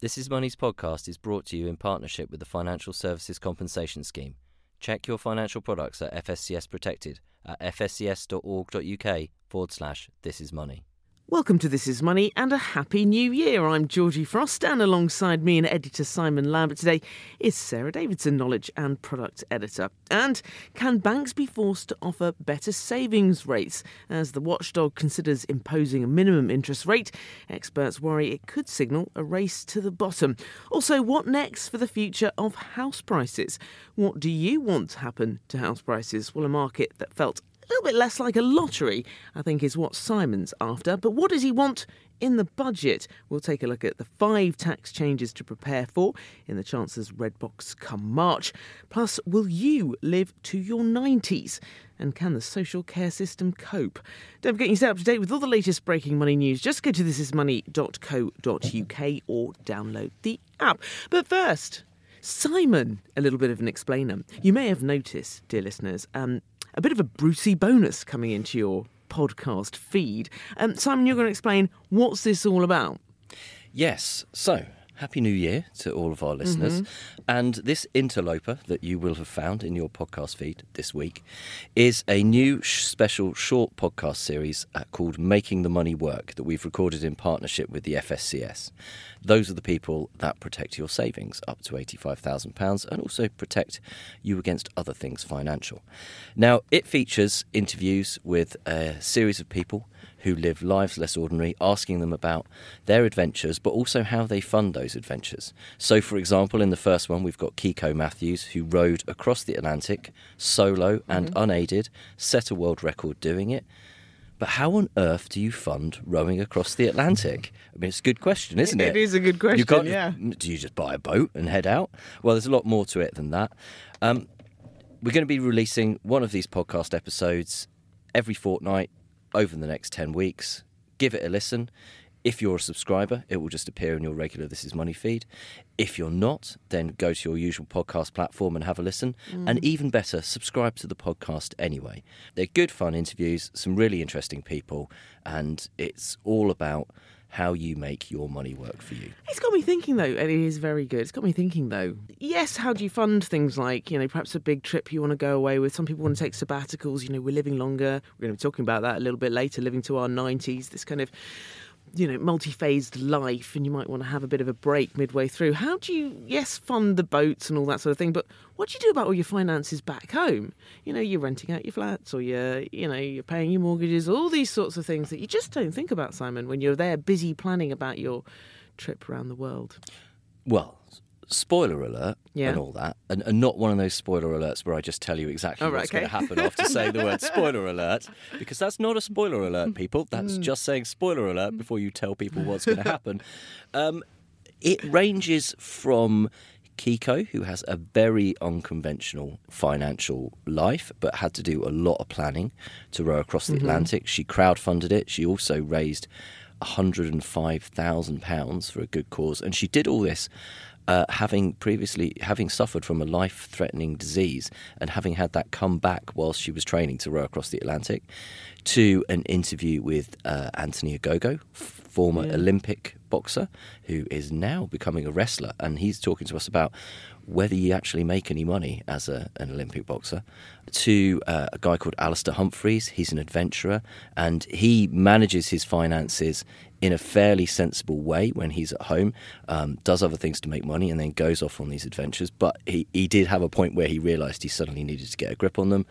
This Is Money's podcast is brought to you in partnership with the Financial Services Compensation Scheme. Check your financial products at FSCS Protected at fscs.org.uk/This Is Money. Welcome to This Is Money and a Happy New Year. I'm Georgie Frost, and alongside me and editor Simon Lambert today is Sarah Davidson, Knowledge and Product Editor. And can banks be forced to offer better savings rates? As the watchdog considers imposing a minimum interest rate, experts worry it could signal a race to the bottom. Also, what next for the future of house prices? What do you want to happen to house prices? Well, a market that felt a little bit less like a lottery, I think, is what Simon's after. But what does he want in the budget? We'll take a look at the 5 tax changes to prepare for in the Chancellor's Red Box come March. Plus, will you live to your 90s? And can the social care system cope? Don't forget you stay up to date with all the latest breaking money news. Just go to thisismoney.co.uk or download the app. But first, Simon, a little bit of an explainer. You may have noticed, dear listeners, a bit of a Brucey bonus coming into your podcast feed. Simon, you're going to explain what's this all about. Yes, so Happy New Year to all of our listeners. And this interloper that you will have found in your podcast feed this week is a new special short podcast series called Making the Money Work that we've recorded in partnership with the FSCS. Those are the people that protect your savings up to £85,000 and also protect you against other things financial. Now, it features interviews with a series of people who live lives less ordinary, asking them about their adventures, but also how they fund those adventures. So, for example, in the first one, we've got Kiko Matthews, who rowed across the Atlantic, solo and unaided, set a world record doing it. But how on earth do you fund rowing across the Atlantic? I mean, it's a good question, isn't it? It is a good question, yeah. Do you just buy a boat and head out? Well, there's a lot more to it than that. We're going to be releasing one of these podcast episodes every fortnight over the next 10 weeks. Give it a listen. If you're a subscriber, it will just appear in your regular This Is Money feed. If you're not, then go to your usual podcast platform and have a listen. And even better, subscribe to the podcast anyway. They're good, fun interviews, some really interesting people, and it's all about how you make your money work for you. It's got me thinking, though, and it is very good. It's got me thinking, though, yes, how do you fund things like, perhaps a big trip you want to go away with? Some people want to take sabbaticals. We're living longer. We're going to be talking about that a little bit later, living to our 90s, this kind of multi-phased life, and you might want to have a bit of a break midway through. How do you, yes, fund the boats and all that sort of thing, but what do you do about all your finances back home? You're renting out your flats, or you're paying your mortgages, all these sorts of things that you just don't think about, Simon, when you're there busy planning about your trip around the world. Well, spoiler alert and all that, and not one of those spoiler alerts where I just tell you exactly what's going to happen after saying the word spoiler alert, because that's not a spoiler alert, people. That's just saying spoiler alert before you tell people what's going to happen. It ranges from Kiko, who has a very unconventional financial life, but had to do a lot of planning to row across the Atlantic. She crowdfunded it. She also raised £105,000 for a good cause, and she did all this having suffered from a life-threatening disease and having had that come back whilst she was training to row across the Atlantic, to an interview with Anthony Ogogo, former Olympic boxer, who is now becoming a wrestler, and he's talking to us about whether you actually make any money as an Olympic boxer, to a guy called Alistair Humphreys. He's an adventurer, and he manages his finances in a fairly sensible way when he's at home, does other things to make money, and then goes off on these adventures. But he did have a point where he realised he suddenly needed to get a grip on them.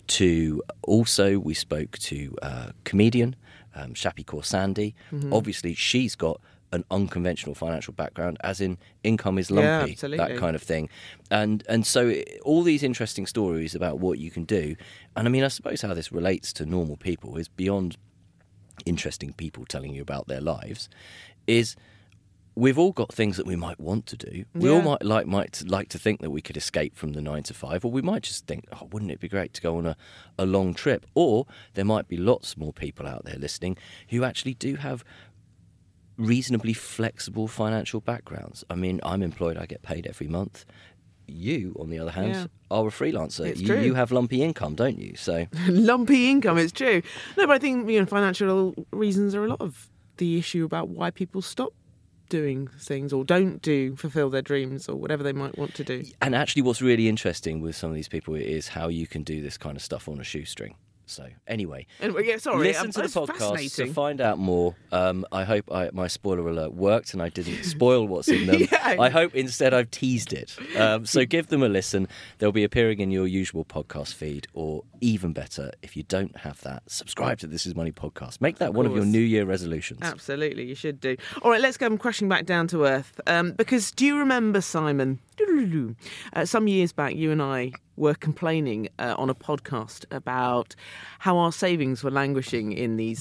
We spoke to a comedian, Shappi Khorsandi. Obviously, she's got an unconventional financial background, as in income is lumpy, that kind of thing. And so all these interesting stories about what you can do. And I mean, I suppose how this relates to normal people is beyond interesting people telling you about their lives, is we've all got things that we might want to do. We all might like to think that we could escape from the 9 to 5, or we might just think, oh, wouldn't it be great to go on a long trip? Or there might be lots more people out there listening who actually do have reasonably flexible financial backgrounds. I mean, I'm employed, I get paid every month. You, on the other hand, are a freelancer. It's true. You have lumpy income, don't you? So lumpy income, it's true. No, but I think financial reasons are a lot of the issue about why people stop doing things or don't fulfil their dreams or whatever they might want to do. And actually what's really interesting with some of these people is how you can do this kind of stuff on a shoestring. So anyway, listen to the podcast to find out more. I hope my spoiler alert worked and I didn't spoil what's in them. Yeah. I hope instead I've teased it. So give them a listen. They'll be appearing in your usual podcast feed, or even better, if you don't have that, subscribe to This Is Money podcast. Make that one of your New Year resolutions. Absolutely, you should do. All right, let's go crashing back down to earth. Because do you remember, Simon, some years back, you and I were complaining on a podcast about how our savings were languishing in these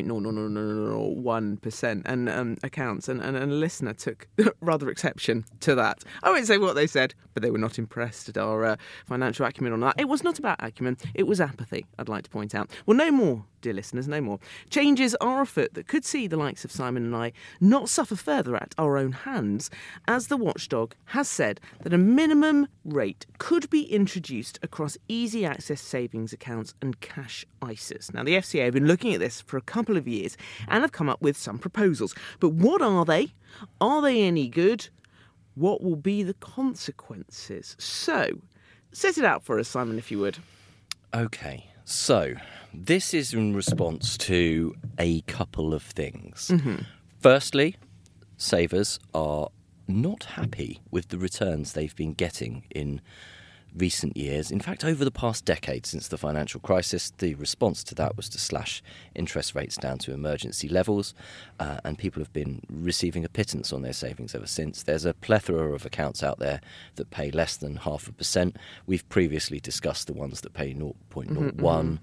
0.0001% and accounts, and a listener took rather exception to that. I won't say what they said, but they were not impressed at our financial acumen on that. It was not about acumen, it was apathy, I'd like to point out. Well, no more, dear listeners, no more. Changes are afoot that could see the likes of Simon and I not suffer further at our own hands, as the watchdog has said that a minimum rate could be introduced across easy access savings accounts and cash ISAs. Now, the FCA have been looking at this for a couple of years and have come up with some proposals. But what are they? Are they any good? What will be the consequences? So, set it out for us, Simon, if you would. Okay, so this is in response to a couple of things. Mm-hmm. Firstly, savers are not happy with the returns they've been getting in recent years. In fact, over the past decade since the financial crisis, the response to that was to slash interest rates down to emergency levels, and people have been receiving a pittance on their savings ever since. There's a plethora of accounts out there that pay less than 0.5%. We've previously discussed the ones that pay 0.01,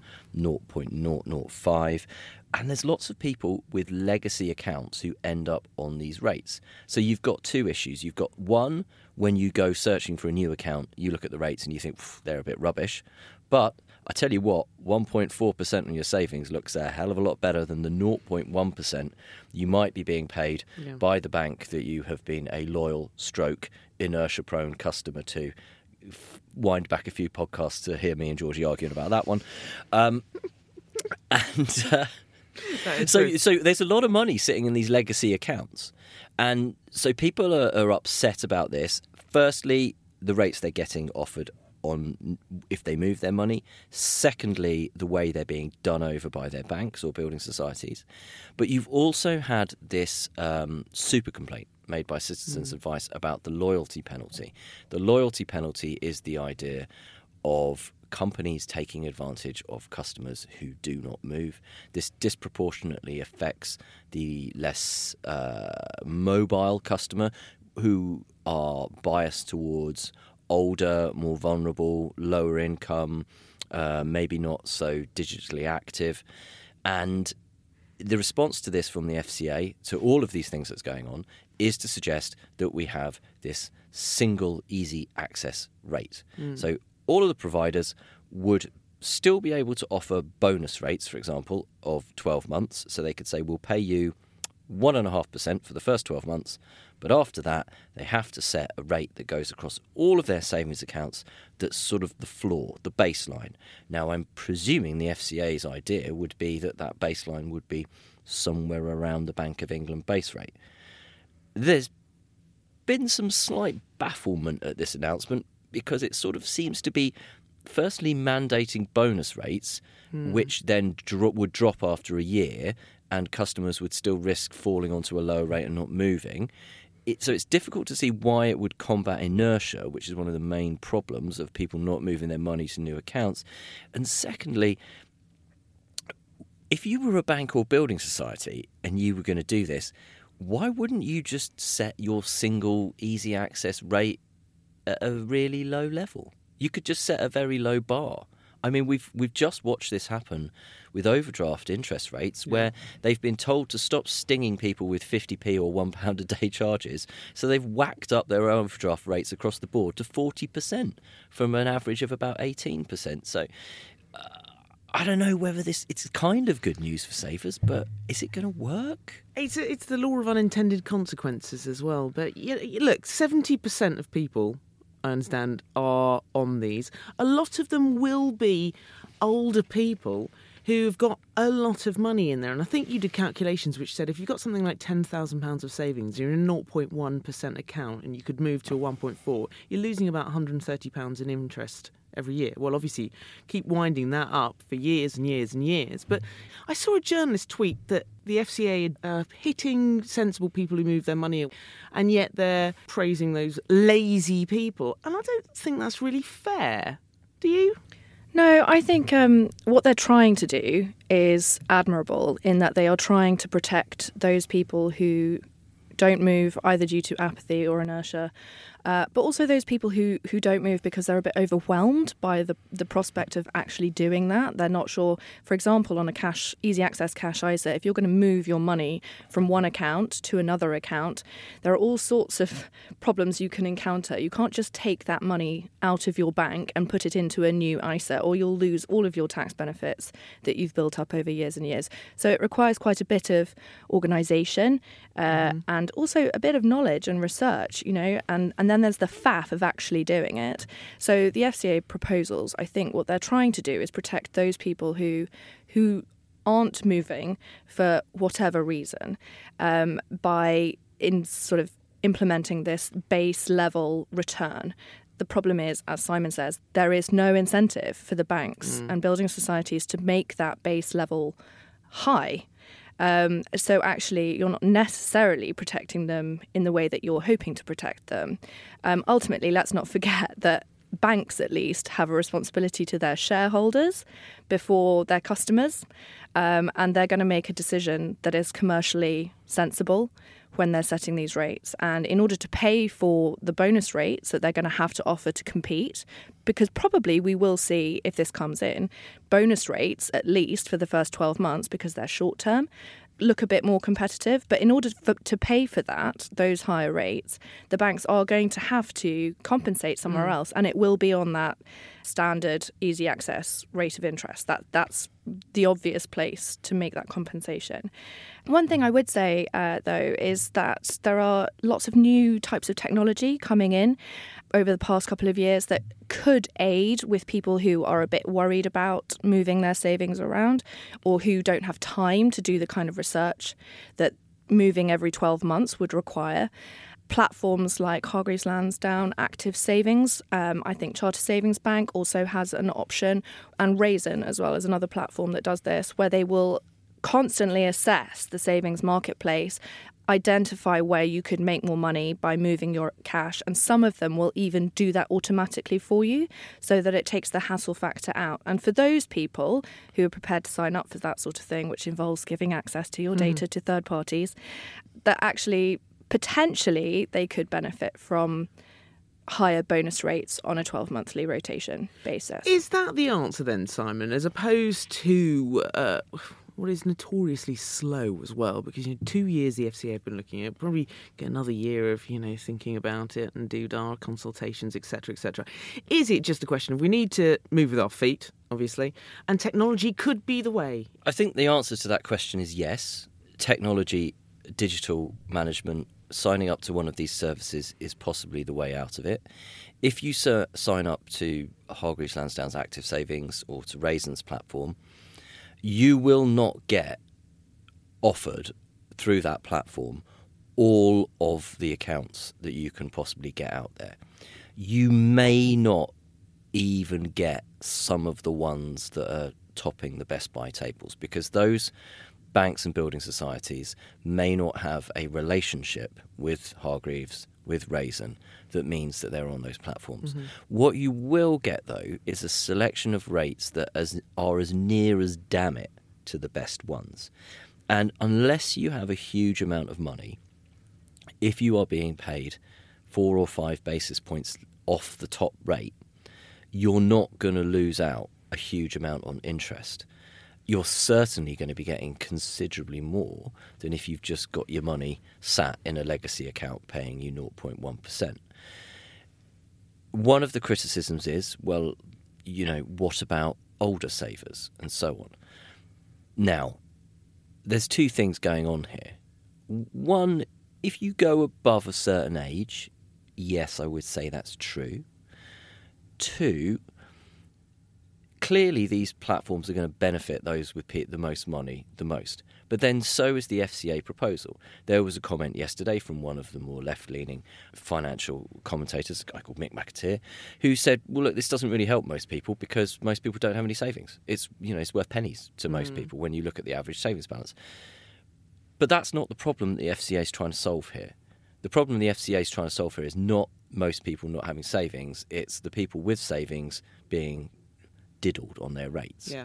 0.005. And there's lots of people with legacy accounts who end up on these rates. So you've got two issues. You've got one, when you go searching for a new account, you look at the rates and you think, they're a bit rubbish. But I tell you what, 1.4% on your savings looks a hell of a lot better than the 0.1% you might be being paid by the bank that you have been a loyal stroke, inertia-prone customer to. Wind back a few podcasts to hear me and Georgie arguing about that one. So there's a lot of money sitting in these legacy accounts. And so people are upset about this. Firstly, the rates they're getting offered on if they move their money. Secondly, the way they're being done over by their banks or building societies. But you've also had this super complaint made by Citizens Advice about the loyalty penalty. The loyalty penalty is the idea of companies taking advantage of customers who do not move. This disproportionately affects the less mobile customer, who are biased towards older, more vulnerable, lower income, maybe not so digitally active. And the response to this from the FCA, to all of these things that's going on, is to suggest that we have this single easy access rate. So all of the providers would still be able to offer bonus rates, for example, of 12 months. So they could say, we'll pay you 1.5% for the first 12 months, but after that, they have to set a rate that goes across all of their savings accounts that's sort of the floor, the baseline. Now, I'm presuming the FCA's idea would be that that baseline would be somewhere around the Bank of England base rate. There's been some slight bafflement at this announcement because it sort of seems to be firstly mandating bonus rates, which then would drop after a year, and customers would still risk falling onto a lower rate and not moving. So it's difficult to see why it would combat inertia, which is one of the main problems of people not moving their money to new accounts. And secondly, if you were a bank or building society and you were going to do this, why wouldn't you just set your single easy access rate at a really low level? You could just set a very low bar. I mean, we've just watched this happen with overdraft interest rates, where they've been told to stop stinging people with 50p or £1 a day charges. So they've whacked up their overdraft rates across the board to 40% from an average of about 18%. So I don't know whether it's kind of good news for savers, but is it going to work? It's the law of unintended consequences as well. But look, 70% of people, I understand, are on these. A lot of them will be older people who've got a lot of money in there. And I think you did calculations which said if you've got something like £10,000 of savings, you're in a 0.1% account and you could move to a 1.4, you're losing about £130 in interest every year. Well, obviously, keep winding that up for years and years and years. But I saw a journalist tweet that the FCA are hitting sensible people who move their money, and yet they're praising those lazy people. And I don't think that's really fair. Do you? No, I think what they're trying to do is admirable in that they are trying to protect those people who don't move either due to apathy or inertia, but also those people who don't move because they're a bit overwhelmed by the prospect of actually doing that. They're not sure, for example, on a easy access cash ISA, if you're going to move your money from one account to another account, there are all sorts of problems you can encounter. You can't just take that money out of your bank and put it into a new ISA, or you'll lose all of your tax benefits that you've built up over years and years. So it requires quite a bit of organisation and also a bit of knowledge and research, and then there's the faff of actually doing it. So the FCA proposals, I think what they're trying to do is protect those people who aren't moving for whatever reason by sort of implementing this base level return. The problem is, as Simon says, there is no incentive for the banks and building societies to make that base level high. So actually, you're not necessarily protecting them in the way that you're hoping to protect them. Ultimately, let's not forget that banks, at least, have a responsibility to their shareholders before their customers, and they're going to make a decision that is commercially sensible when they're setting these rates. And in order to pay for the bonus rates that they're going to have to offer to compete, because probably we will see, if this comes in, bonus rates, at least for the first 12 months, because they're short term, look a bit more competitive. But in order to pay for that, those higher rates, the banks are going to have to compensate somewhere else, and it will be on that standard easy access rate of interest. That's the obvious place to make that compensation. One thing I would say, though, is that there are lots of new types of technology coming in over the past couple of years that could aid with people who are a bit worried about moving their savings around, or who don't have time to do the kind of research that moving every 12 months would require. Platforms like Hargreaves Lansdown Active Savings, I think Charter Savings Bank also has an option, and Raisin as well as another platform that does this, where they will constantly assess the savings marketplace, identify where you could make more money by moving your cash, and some of them will even do that automatically for you so that it takes the hassle factor out. And for those people who are prepared to sign up for that sort of thing, which involves giving access to your data to third parties, that actually potentially they could benefit from higher bonus rates on a 12-monthly rotation basis. Is that the answer then, Simon, as opposed to what is notoriously slow as well? Because 2 years the FCA have been looking at, probably get another year of thinking about it and do our consultations, etc., etc. Is it just a question of we need to move with our feet, obviously, and technology could be the way? I think the answer to that question is yes. Technology, digital management, signing up to one of these services is possibly the way out of it. If you sign up to Hargreaves Lansdown's Active Savings or to Raisin's platform, you will not get offered through that platform all of the accounts that you can possibly get out there. You may not even get some of the ones that are topping the Best Buy tables, because those banks and building societies may not have a relationship with Hargreaves, with Raisin, that means that they're on those platforms. What you will get, though, is a selection of rates that are as near as damn it to the best ones. And unless you have a huge amount of money, if you are being paid 4 or 5 basis points off the top rate, you're not going to lose out a huge amount on interest. You're certainly going to be getting considerably more than if you've just got your money sat in a legacy account paying you 0.1%. One of the criticisms is, well, what about older savers and so on? Now, there's 2 things going on here. One, if you go above a certain age, yes, I would say that's true. 2, clearly these platforms are going to benefit those with the most money the most. But then so is the FCA proposal. There was a comment yesterday from one of the more left-leaning financial commentators, a guy called Mick McAteer, who said, well, look, this doesn't really help most people because most people don't have any savings. It's worth pennies to most people when you look at the average savings balance. But that's not the problem that the FCA is trying to solve here. The problem the FCA is trying to solve here is not most people not having savings. It's the people with savings being diddled on their rates. Yeah.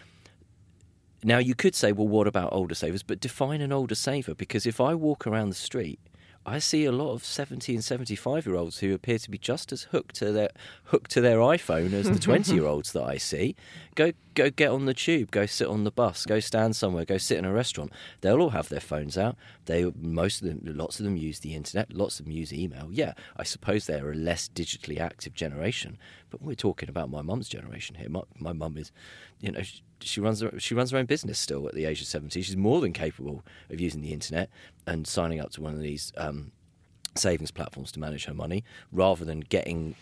Now, you could say, well, what about older savers? But define an older saver, because if I walk around the street, I see a lot of 70 and 75-year-olds who appear to be just as hooked to their iPhone as the 20-year-olds that I see. Go get on the tube, go sit on the bus, go stand somewhere, go sit in a restaurant. They'll all have their phones out. Lots of them use the internet, lots of them use email. Yeah, I suppose they're a less digitally active generation, but we're talking about my mum's generation here. My mum is, she runs her own business still at the age of 70. She's more than capable of using the internet and signing up to one of these savings platforms to manage her money, rather than getting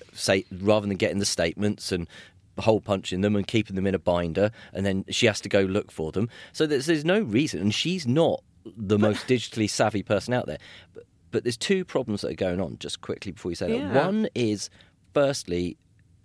the statements and hole punching them and keeping them in a binder, and then she has to go look for them. So there's no reason, and she's not the most digitally savvy person out there. But there's two problems that are going on, just quickly before you say that. One is, firstly,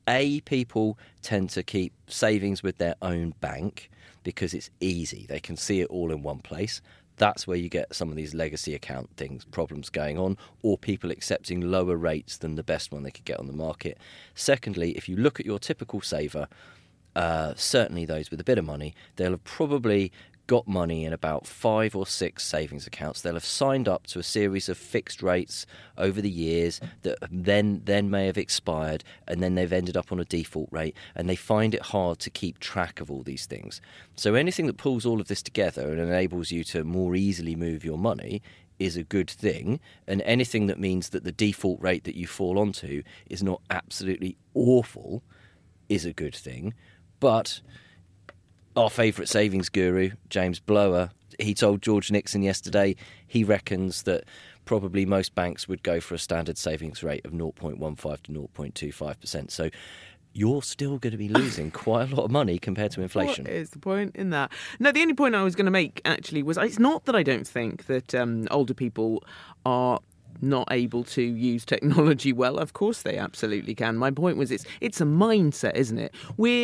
people tend to keep savings with their own bank because it's easy. They can see it all in one place. That's where you get some of these legacy account problems going on, or people accepting lower rates than the best one they could get on the market. Secondly, if you look at your typical saver, certainly those with a bit of money, they'll have probably got money in about 5 or 6 savings accounts. They'll have signed up to a series of fixed rates over the years that then may have expired, and then they've ended up on a default rate, and they find it hard to keep track of all these things. So anything that pulls all of this together and enables you to more easily move your money is a good thing, and anything that means that the default rate that you fall onto is not absolutely awful is a good thing. But our favourite savings guru, James Blower, he told George Nixon yesterday he reckons that probably most banks would go for a standard savings rate of 0.15 to 0.25%. So you're still going to be losing quite a lot of money compared to inflation. What is the point in that? No, the only point I was going to make, actually, was it's not that I don't think that older people are not able to use technology well. Of course they absolutely can. My point was it's a mindset, isn't it?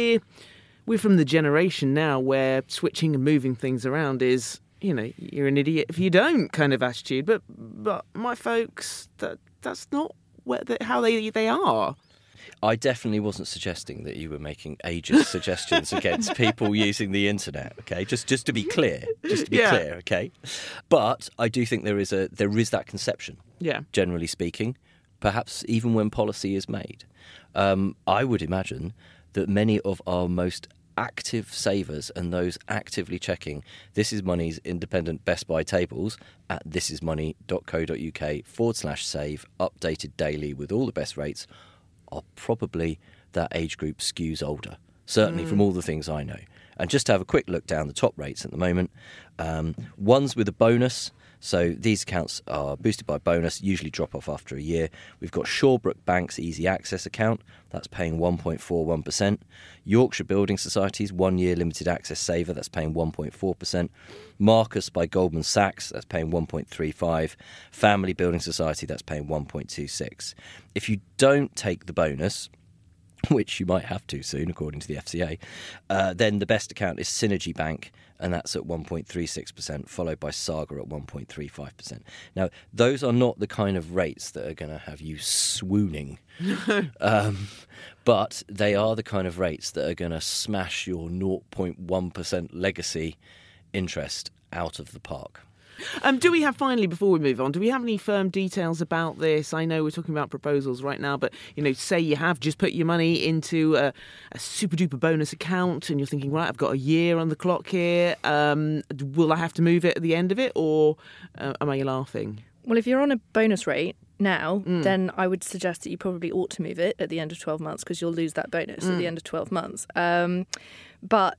We're from the generation now where switching and moving things around is, you're an idiot if you don't kind of attitude. But my folks, that's not how they are. I definitely wasn't suggesting that you were making ageist suggestions against people using the internet, okay? Just to be clear. Clear, okay? But I do think there is that conception, generally speaking, perhaps even when policy is made. I would imagine that many of our most active savers and those actively checking This Is Money's independent Best Buy tables at thisismoney.co.uk/save, updated daily with all the best rates, are probably that age group skews older, certainly from all the things I know. And just to have a quick look down the top rates at the moment, ones with a bonus. So these accounts are boosted by bonus, usually drop off after a year. We've got Shawbrook Bank's Easy Access account, that's paying 1.41%. Yorkshire Building Society's 1-year limited access saver, that's paying 1.4%. Marcus by Goldman Sachs, that's paying 1.35%. Family Building Society, that's paying 1.26%. If you don't take the bonus, which you might have to soon, according to the FCA, then the best account is Synergy Bank, and that's at 1.36%, followed by Saga at 1.35%. Now, those are not the kind of rates that are going to have you swooning, but they are the kind of rates that are going to smash your 0.1% legacy interest out of the park. Do we have, finally, before we move on, do we have any firm details about this? I know we're talking about proposals right now, but, say you have just put your money into a super-duper bonus account and you're thinking, right, I've got a year on the clock here. Will I have to move it at the end of it, or am I laughing? Well, if you're on a bonus rate now, then I would suggest that you probably ought to move it at the end of 12 months because you'll lose that bonus at the end of 12 months. But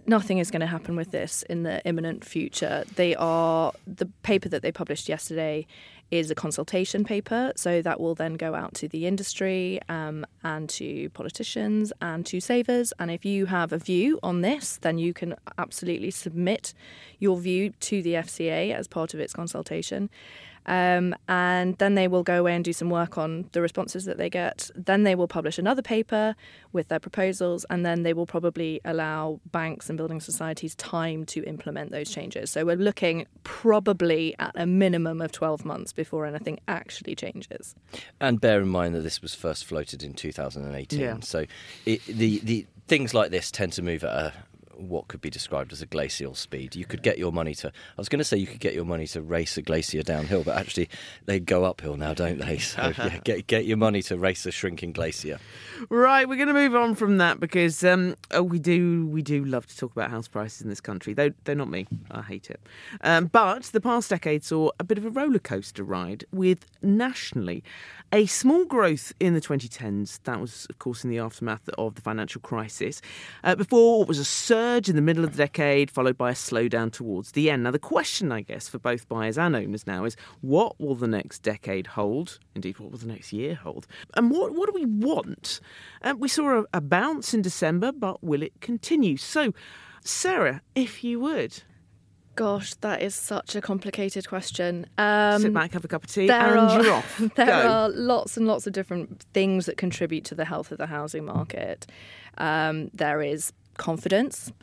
nothing is going to happen with this in the imminent future. The paper that they published yesterday is a consultation paper, so that will then go out to the industry and to politicians and to savers. And if you have a view on this, then you can absolutely submit your view to the FCA as part of its consultation. And then they will go away and do some work on the responses that they get. Then they will publish another paper with their proposals, and then they will probably allow banks and building societies time to implement those changes. So we're looking probably at a minimum of 12 months before anything actually changes. And bear in mind that this was first floated in 2018. Yeah. So the things like this tend to move at what could be described as a glacial speed. You could get your money to... I was going to say you could get your money to race a glacier downhill, but actually they go uphill now, don't they? So yeah, get your money to race a shrinking glacier. Right, we're going to move on from that because we do love to talk about house prices in this country. They're not me. I hate it. But the past decade saw a bit of a roller coaster ride with nationally a small growth in the 2010s. That was, of course, in the aftermath of the financial crisis. Before what was a surge in the middle of the decade, followed by a slowdown towards the end. Now, the question, I guess, for both buyers and owners now is, what will the next decade hold? Indeed, what will the next year hold? And what do we want? We saw a bounce in December, but will it continue? So, Sarah, if you would... Gosh, that is such a complicated question. Sit back, have a cup of tea, and you're off. There are lots and lots of different things that contribute to the health of the housing market. There is confidence,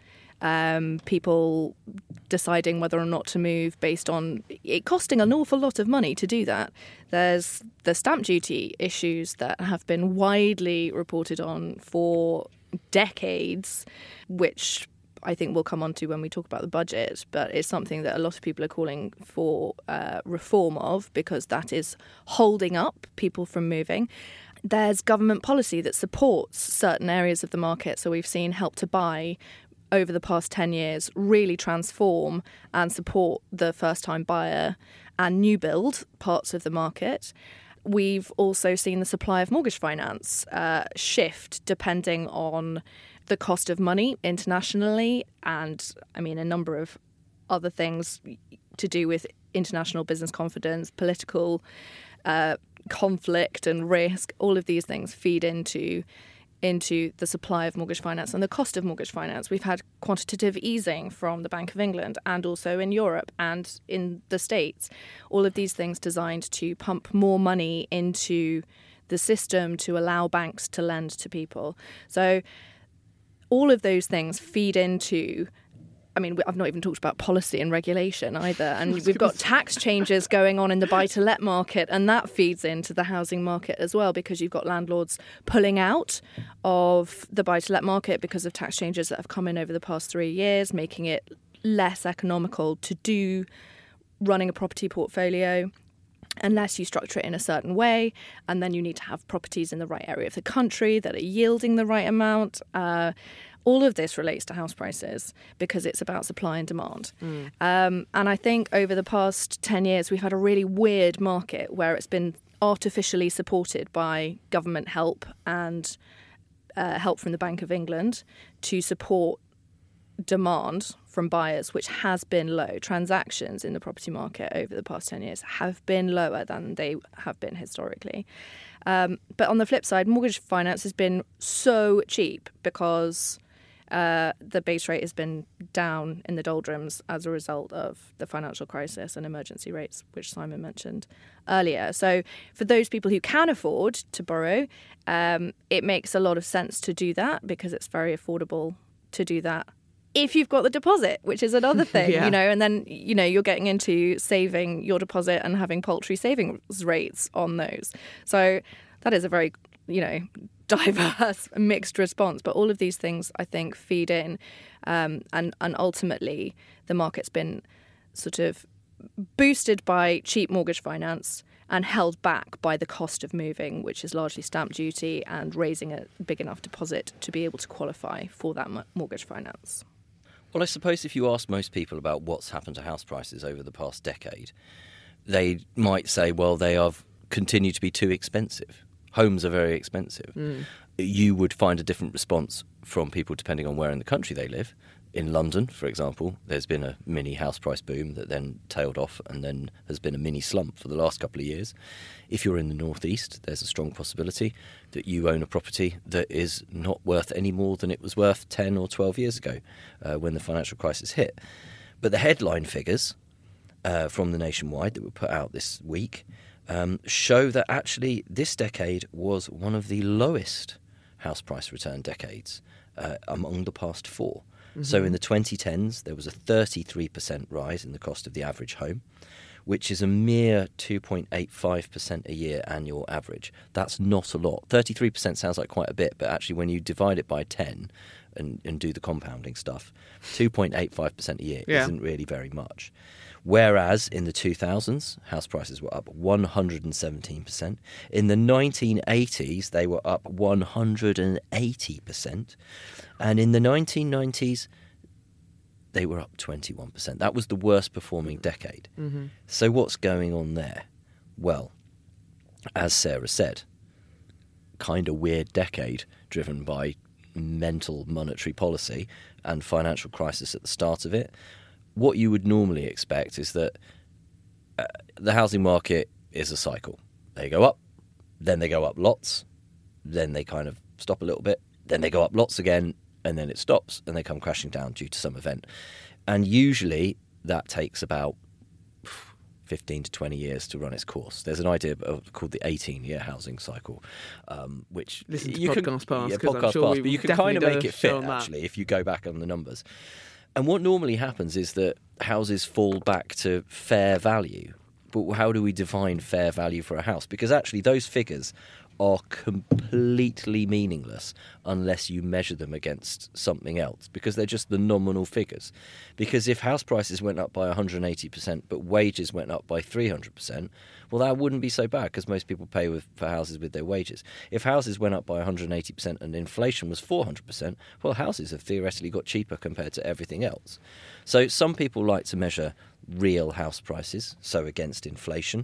people deciding whether or not to move based on it costing an awful lot of money to do that. There's the stamp duty issues that have been widely reported on for decades, which I think we'll come on to when we talk about the budget, but it's something that a lot of people are calling for reform of because that is holding up people from moving. There's government policy that supports certain areas of the market. So we've seen Help to Buy over the past 10 years really transform and support the first-time buyer and new build parts of the market. We've also seen the supply of mortgage finance shift depending on the cost of money internationally and, I mean, a number of other things to do with international business confidence, political conflict and risk. All of these things feed into the supply of mortgage finance and the cost of mortgage finance. We've had quantitative easing from the Bank of England and also in Europe and in the States. All of these things designed to pump more money into the system to allow banks to lend to people. So all of those things feed into... I mean, I've not even talked about policy and regulation either. And we've got tax changes going on in the buy-to-let market, and that feeds into the housing market as well because you've got landlords pulling out of the buy-to-let market because of tax changes that have come in over the past 3 years, making it less economical to do running a property portfolio unless you structure it in a certain way. And then you need to have properties in the right area of the country that are yielding the right amount. All of this relates to house prices because it's about supply and demand. And I think over the past 10 years, we've had a really weird market where it's been artificially supported by government help and help from the Bank of England to support demand from buyers, which has been low. Transactions in the property market over the past 10 years have been lower than they have been historically. But on the flip side, mortgage finance has been so cheap because the base rate has been down in the doldrums as a result of the financial crisis and emergency rates, which Simon mentioned earlier. So for those people who can afford to borrow, it makes a lot of sense to do that because it's very affordable to do that if you've got the deposit, which is another thing, Yeah. and then, you're getting into saving your deposit and having paltry savings rates on those. So that is a very, diverse, mixed response. But all of these things, I think, feed in. And ultimately, the market's been sort of boosted by cheap mortgage finance and held back by the cost of moving, which is largely stamp duty and raising a big enough deposit to be able to qualify for that mortgage finance. Well, I suppose if you ask most people about what's happened to house prices over the past decade, they might say, well, they have continued to be too expensive. Homes are very expensive. You would find a different response from people depending on where in the country they live. In London, for example, there's been a mini house price boom that then tailed off and then has been a mini slump for the last couple of years. If you're in the northeast, there's a strong possibility that you own a property that is not worth any more than it was worth 10 or 12 years ago when the financial crisis hit. But the headline figures from the Nationwide that were put out this week show that actually this decade was one of the lowest house price return decades among the past four. So in the 2010s, there was a 33% rise in the cost of the average home, which is a mere 2.85% a year annual average. That's not a lot. 33% sounds like quite a bit, but actually when you divide it by 10 and do the compounding stuff, 2.85% a year isn't really very much. Whereas in the 2000s, house prices were up 117%. In the 1980s, they were up 180%. And in the 1990s, they were up 21%. That was the worst performing decade. Mm-hmm. So what's going on there? Well, as Sarah said, kind of weird decade driven by mental monetary policy and financial crisis at the start of it. What you would normally expect is that the housing market is a cycle. They go up, then they go up lots, then they kind of stop a little bit, then they go up lots again, and then it stops, and they come crashing down due to some event. And usually that takes about 15 to 20 years to run its course. There's an idea called the 18-year housing cycle, which listen to you podcast past, podcast I'm sure past, but you can kind of make it fit on actually if you go back on the numbers. And what normally happens is that houses fall back to fair value. But how do we define fair value for a house? Because actually those figures are completely meaningless unless you measure them against something else, because they're just the nominal figures. Because if house prices went up by 180% but wages went up by 300%, well, that wouldn't be so bad because most people pay for houses with their wages. If houses went up by 180% and inflation was 400%, well, houses have theoretically got cheaper compared to everything else. So some people like to measure real house prices, so against inflation.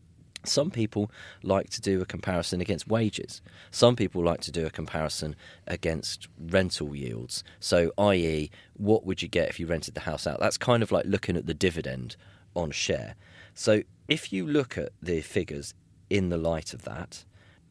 Some people like to do a comparison against wages. Some people like to do a comparison against rental yields. So, i.e., what would you get if you rented the house out? That's kind of like looking at the dividend on share. So, if you look at the figures in the light of that,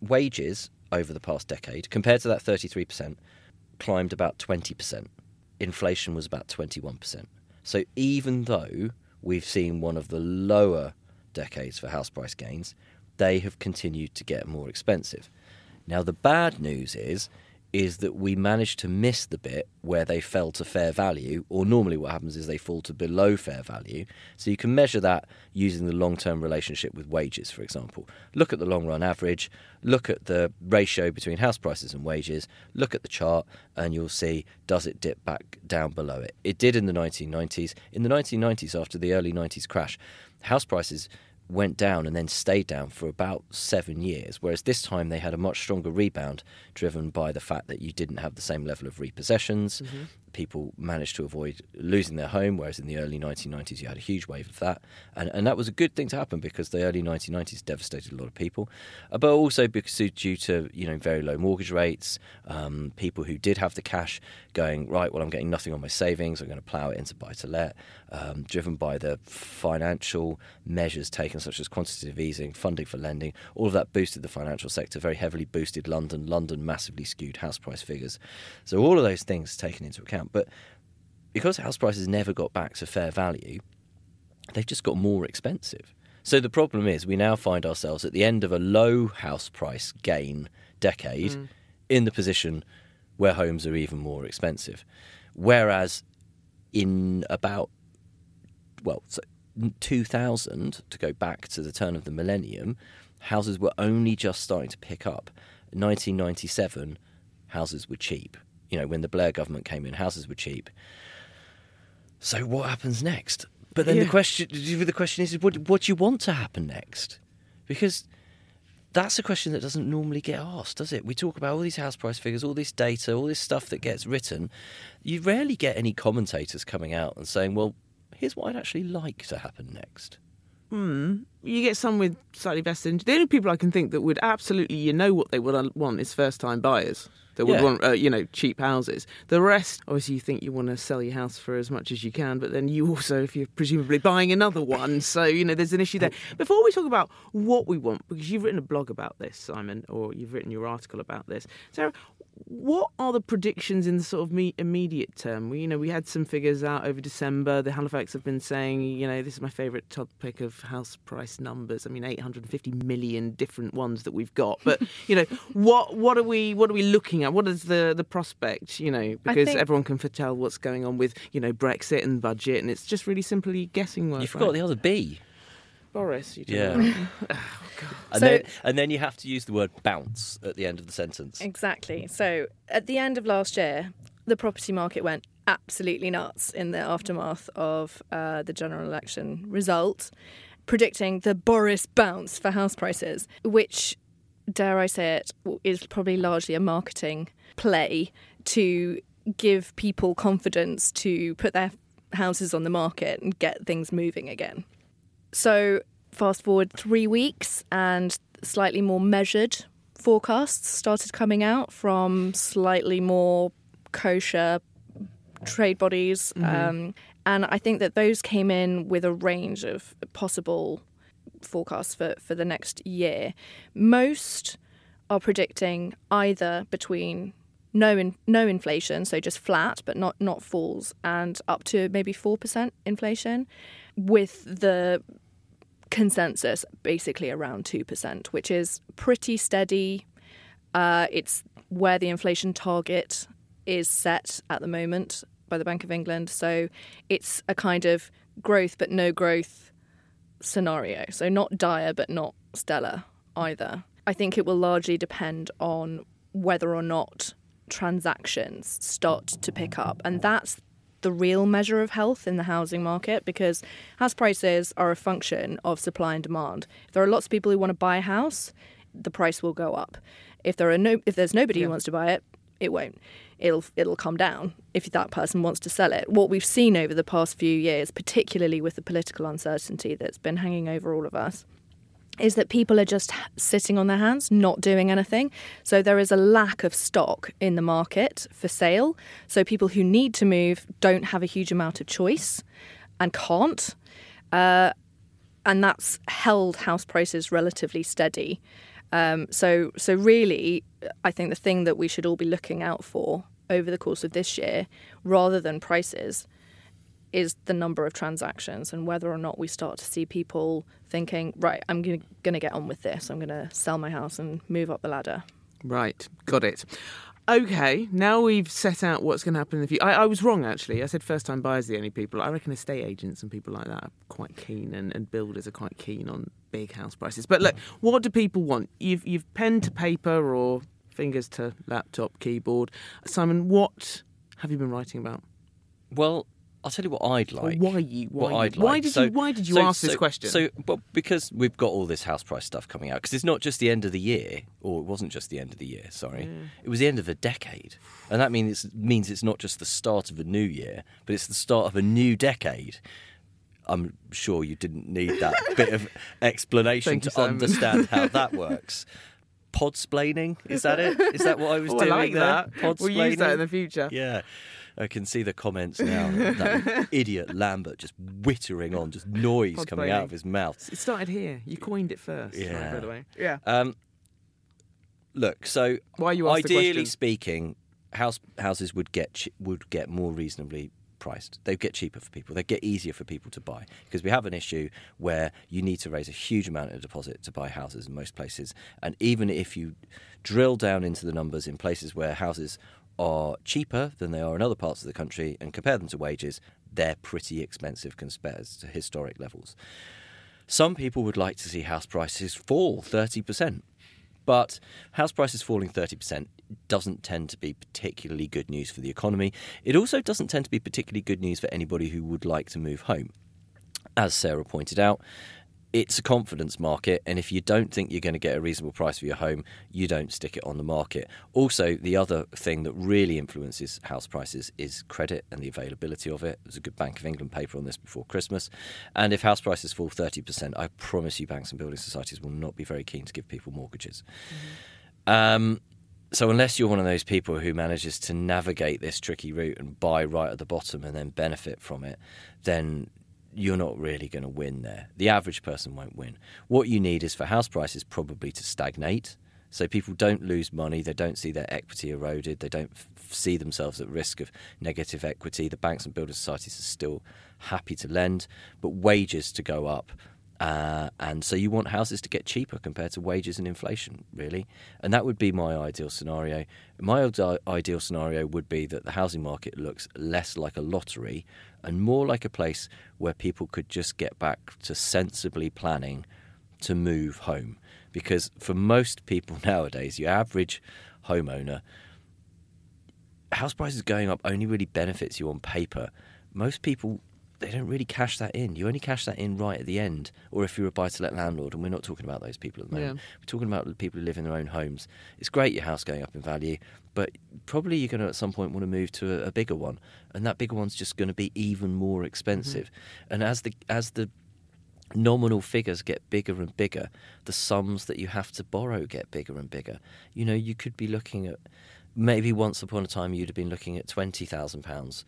wages over the past decade, compared to that 33%, climbed about 20%. Inflation was about 21%. So, even though we've seen one of the lower decades for house price gains, they have continued to get more expensive. Now, the bad news is that we managed to miss the bit where they fell to fair value, or normally what happens is they fall to below fair value. So you can measure that using the long-term relationship with wages, for example. Look at the long-run average, look at the ratio between house prices and wages, look at the chart, and you'll see, does it dip back down below it? It did in the 1990s. In the 1990s, after the early 90s crash, house prices went down and then stayed down for about 7 years, whereas this time they had a much stronger rebound driven by the fact that you didn't have the same level of repossessions. Mm-hmm. People managed to avoid losing their home, whereas in the early 1990s you had a huge wave of that. And that was a good thing to happen because the early 1990s devastated a lot of people. But also because due to very low mortgage rates, people who did have the cash going, right, well, I'm getting nothing on my savings, I'm going to plough it into buy-to-let, driven by the financial measures taken such as quantitative easing, funding for lending. All of that boosted the financial sector, very heavily boosted London. London massively skewed house price figures. So all of those things taken into account. But because house prices never got back to fair value, they've just got more expensive. So the problem is we now find ourselves at the end of a low house price gain decade in the position where homes are even more expensive. Whereas in about, 2000, to go back to the turn of the millennium, houses were only just starting to pick up. In 1997, houses were cheap. When the Blair government came in, houses were cheap. So what happens next? But then the question is, what do you want to happen next? Because that's a question that doesn't normally get asked, does it? We talk about all these house price figures, all this data, all this stuff that gets written. You rarely get any commentators coming out and saying, well, here's what I'd actually like to happen next. You get some with slightly vested interest. The only people I can think that would absolutely, what they would want is first-time buyers. that would want, cheap houses. The rest, obviously, you think you want to sell your house for as much as you can, but then you also, if you're presumably buying another one, so, there's an issue there. Before we talk about what we want, because you've written a blog about this, Simon, or you've written your article about this, Sarah, what are the predictions in the sort of immediate term? We had some figures out over December. The Halifax have been saying, this is my favourite topic of house price numbers. 850 million different ones that we've got. But, what are we looking at? What is the prospect, because everyone can foretell what's going on with, Brexit and budget, and it's just really simply guessing work. You forgot the other B. Boris, you do. Yeah. Oh, God. And then you have to use the word bounce at the end of the sentence. Exactly. So at the end of last year, the property market went absolutely nuts in the aftermath of the general election result, predicting the Boris bounce for house prices, which, dare I say it, is probably largely a marketing play to give people confidence to put their houses on the market and get things moving again. So fast forward 3 weeks and slightly more measured forecasts started coming out from slightly more kosher trade bodies. And I think that those came in with a range of possible forecasts for the next year. Most are predicting either between no inflation, so just flat but not falls, and up to maybe 4% inflation, with the consensus basically around 2%, which is pretty steady. It's where the inflation target is set at the moment by the Bank of England. So it's a kind of growth but no growth scenario. So not dire but not stellar either. I think it will largely depend on whether or not transactions start to pick up. And that's the real measure of health in the housing market, because house prices are a function of supply and demand. If there are lots of people who want to buy a house, the price will go up. If there's nobody who wants to buy it, it won't. It'll come down if that person wants to sell it. What we've seen over the past few years, particularly with the political uncertainty that's been hanging over all of us, is that people are just sitting on their hands, not doing anything. So there is a lack of stock in the market for sale. So people who need to move don't have a huge amount of choice and can't. And that's held house prices relatively steady. So really, I think the thing that we should all be looking out for over the course of this year, rather than prices, is the number of transactions and whether or not we start to see people thinking, right, I'm going to get on with this. I'm going to sell my house and move up the ladder. Right, got it. OK, now we've set out what's going to happen in the future. I was wrong, actually. I said first-time buyers are the only people. I reckon estate agents and people like that are quite keen, and builders are quite keen on big house prices. But look, what do people want? You've pen to paper or fingers to laptop, keyboard. Simon, what have you been writing about? Well, I'll tell you what I'd like. Why did you ask this question? Because we've got all this house price stuff coming out. Because it's not just the end of the year, or it wasn't just the end of the year. Sorry, It was the end of a decade, and that means it's not just the start of a new year, but it's the start of a new decade. I'm sure you didn't need that bit of explanation to understand how that works. Podsplaining, is that it? Is that what I was doing? I like that. Podsplaining? We'll use that in the future. Yeah. I can see the comments now. That idiot Lambert just whittering on, just noise coming out of his mouth. It started here. You coined it first. Yeah. Right, by the way. Yeah. Look, so why you asked ideally the question? speaking, houses would get more reasonably priced. They'd get cheaper for people. They'd get easier for people to buy, because we have an issue where you need to raise a huge amount of deposit to buy houses in most places. And even if you drill down into the numbers in places where houses are cheaper than they are in other parts of the country and compare them to wages, they're pretty expensive compared to historic levels. Some people would like to see house prices fall 30%. But house prices falling 30% doesn't tend to be particularly good news for the economy. It also doesn't tend to be particularly good news for anybody who would like to move home. As Sarah pointed out, it's a confidence market, and if you don't think you're going to get a reasonable price for your home, you don't stick it on the market. Also, the other thing that really influences house prices is credit and the availability of it. There was a good Bank of England paper on this before Christmas. And if house prices fall 30%, I promise you banks and building societies will not be very keen to give people mortgages. So unless you're one of those people who manages to navigate this tricky route and buy right at the bottom and then benefit from it, then you're not really going to win there. The average person won't win. What you need is for house prices probably to stagnate, so people don't lose money, they don't see their equity eroded, they don't see themselves at risk of negative equity. The banks and building societies are still happy to lend, but wages to go up. And so you want houses to get cheaper compared to wages and inflation, really. And that would be my ideal scenario. My ideal scenario would be that the housing market looks less like a lottery and more like a place where people could just get back to sensibly planning to move home. Because for most people nowadays, your average homeowner, house prices going up only really benefits you on paper. Most people, they don't really cash that in. You only cash that in right at the end, or if you're a buy-to-let landlord, and we're not talking about those people at the moment. We're talking about the people who live in their own homes. It's great your house going up in value, but probably you're going to at some point want to move to a bigger one, and that bigger one's just going to be even more expensive. And as the nominal figures get bigger and bigger, the sums that you have to borrow get bigger and bigger. You know, you could be looking at, maybe once upon a time you'd have been looking at £20,000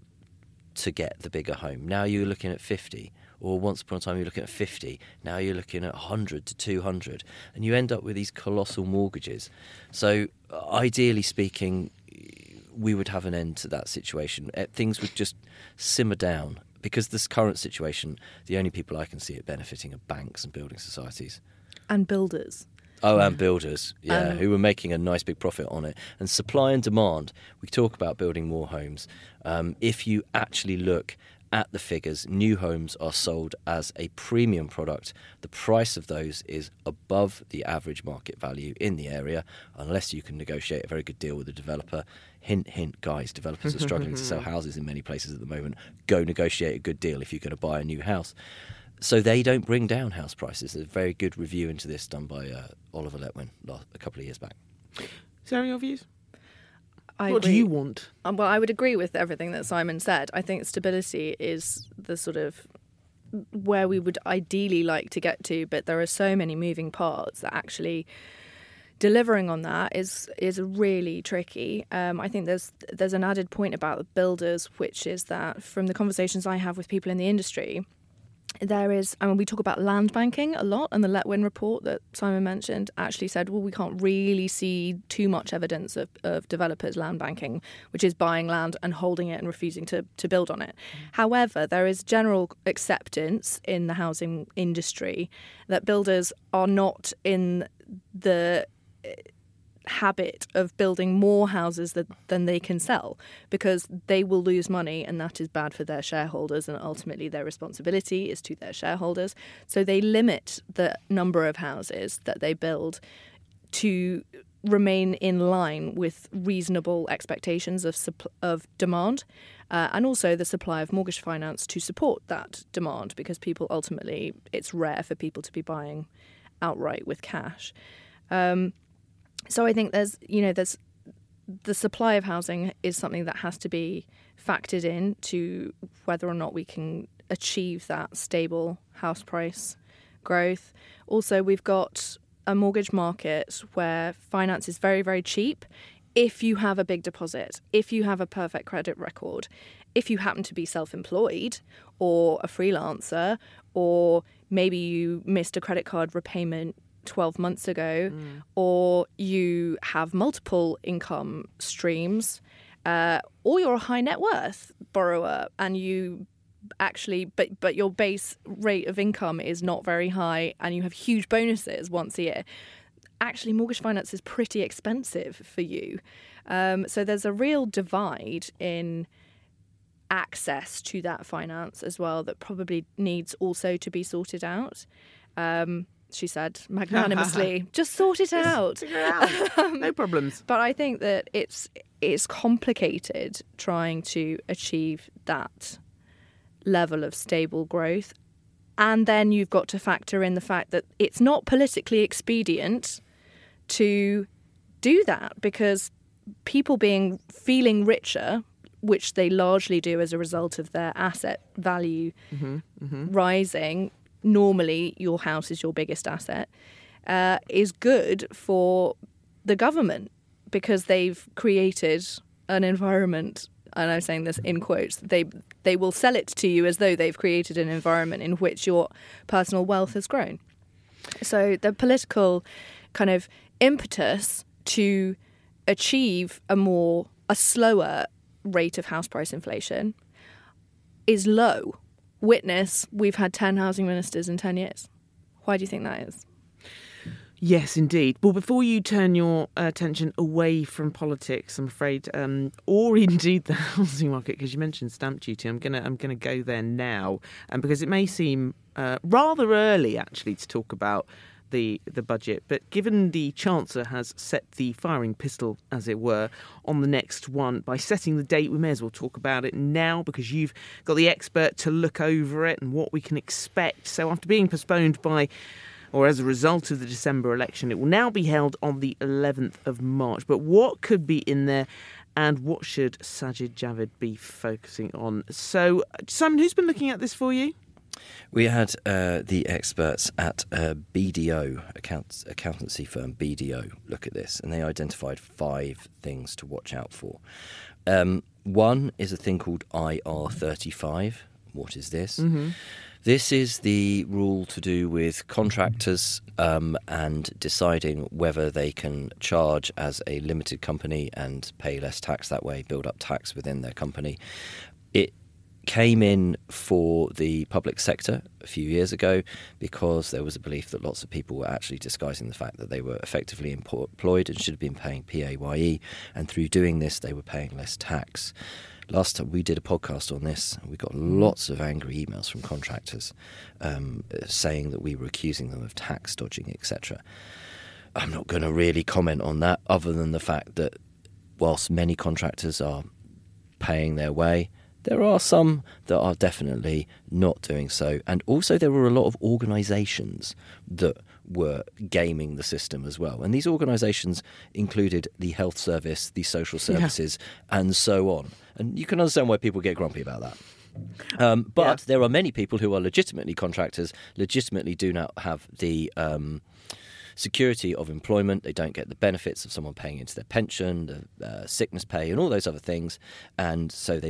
to get the bigger home. Now you're looking at 50, or once upon a time you're looking at 50. Now you're looking at 100 to 200, and you end up with these colossal mortgages. So ideally speaking, we would have an end to that situation. Things would just simmer down, because this current situation, the only people I can see it benefiting are banks and building societies. And builders. Oh, and builders, who were making a nice big profit on it. And supply and demand, we talk about building more homes. If you actually look at the figures, new homes are sold as a premium product. The price of those is above the average market value in the area, unless you can negotiate a very good deal with a developer. Hint, hint, guys, developers are struggling to sell houses in many places at the moment. Go negotiate a good deal if you're going to buy a new house. So they don't bring down house prices. There's a very good review into this done by Oliver Letwin a couple of years back. Sarah, your views? What do you want? Well, I would agree with everything that Simon said. I think stability is the sort of where we would ideally like to get to, but there are so many moving parts that actually delivering on that is really tricky. I think there's an added point about the builders, which is that from the conversations I have with people in the industry, there is, I mean, we talk about land banking a lot, and the Letwin report that Simon mentioned actually said, well, we can't really see too much evidence of developers land banking, which is buying land and holding it and refusing to build on it. However, there is general acceptance in the housing industry that builders are not in the habit of building more houses than they can sell, because they will lose money, and that is bad for their shareholders, and ultimately their responsibility is to their shareholders. So they limit the number of houses that they build to remain in line with reasonable expectations of demand, and also the supply of mortgage finance to support that demand, because people ultimately, it's rare for people to be buying outright with cash. So I think there's the supply of housing is something that has to be factored in to whether or not we can achieve that stable house price growth. Also, we've got a mortgage market where finance is very, very cheap if you have a big deposit, if you have a perfect credit record, if you happen to be self-employed or a freelancer, or maybe you missed a credit card repayment 12 months ago, or you have multiple income streams, or you're a high net worth borrower and you actually, but your base rate of income is not very high and you have huge bonuses once a year. Actually, mortgage finance is pretty expensive for you. So there's a real divide in access to that finance as well that probably needs also to be sorted out. She said magnanimously, just sort it out. Figure it out. No problems. But I think that it's complicated trying to achieve that level of stable growth. And then you've got to factor in the fact that it's not politically expedient to do that, because people feeling richer, which they largely do as a result of their asset value rising, normally your house is your biggest asset, is good for the government, because they've created an environment, and I'm saying this in quotes, they will sell it to you as though they've created an environment in which your personal wealth has grown. So the political kind of impetus to achieve a slower rate of house price inflation is low. Witness, we've had 10 housing ministers in 10 years. Why do you think that is? Yes, indeed. Well, before you turn your attention away from politics, I'm afraid, or indeed the housing market, because you mentioned stamp duty, I'm gonna go there now, because it may seem rather early actually to talk about the budget, but given the Chancellor has set the firing pistol, as it were, on the next one by setting the date, we may as well talk about it now, because you've got the expert to look over it and what we can expect. So after being postponed as a result of the December election, it will now be held on the 11th of March. But what could be in there, and what should Sajid Javid be focusing on? So, Simon, who's been looking at this for you? We had the experts at BDO, accountancy firm BDO, look at this, and they identified 5 things to watch out for. One is a thing called IR35. What is this? Mm-hmm. This is the rule to do with contractors and deciding whether they can charge as a limited company and pay less tax that way, build up tax within their company. It came in for the public sector a few years ago because there was a belief that lots of people were actually disguising the fact that they were effectively employed and should have been paying PAYE, and through doing this they were paying less tax. Last time we did a podcast on this, we got lots of angry emails from contractors saying that we were accusing them of tax dodging, etc. I'm not going to really comment on that, other than the fact that whilst many contractors are paying their way, there are some that are definitely not doing so. And also there were a lot of organisations that were gaming the system as well. And these organisations included the health service, the social services, and so on. And you can understand why people get grumpy about that. But there are many people who are legitimately contractors, legitimately do not have the security of employment. They don't get the benefits of someone paying into their pension, the sickness pay, and all those other things. And so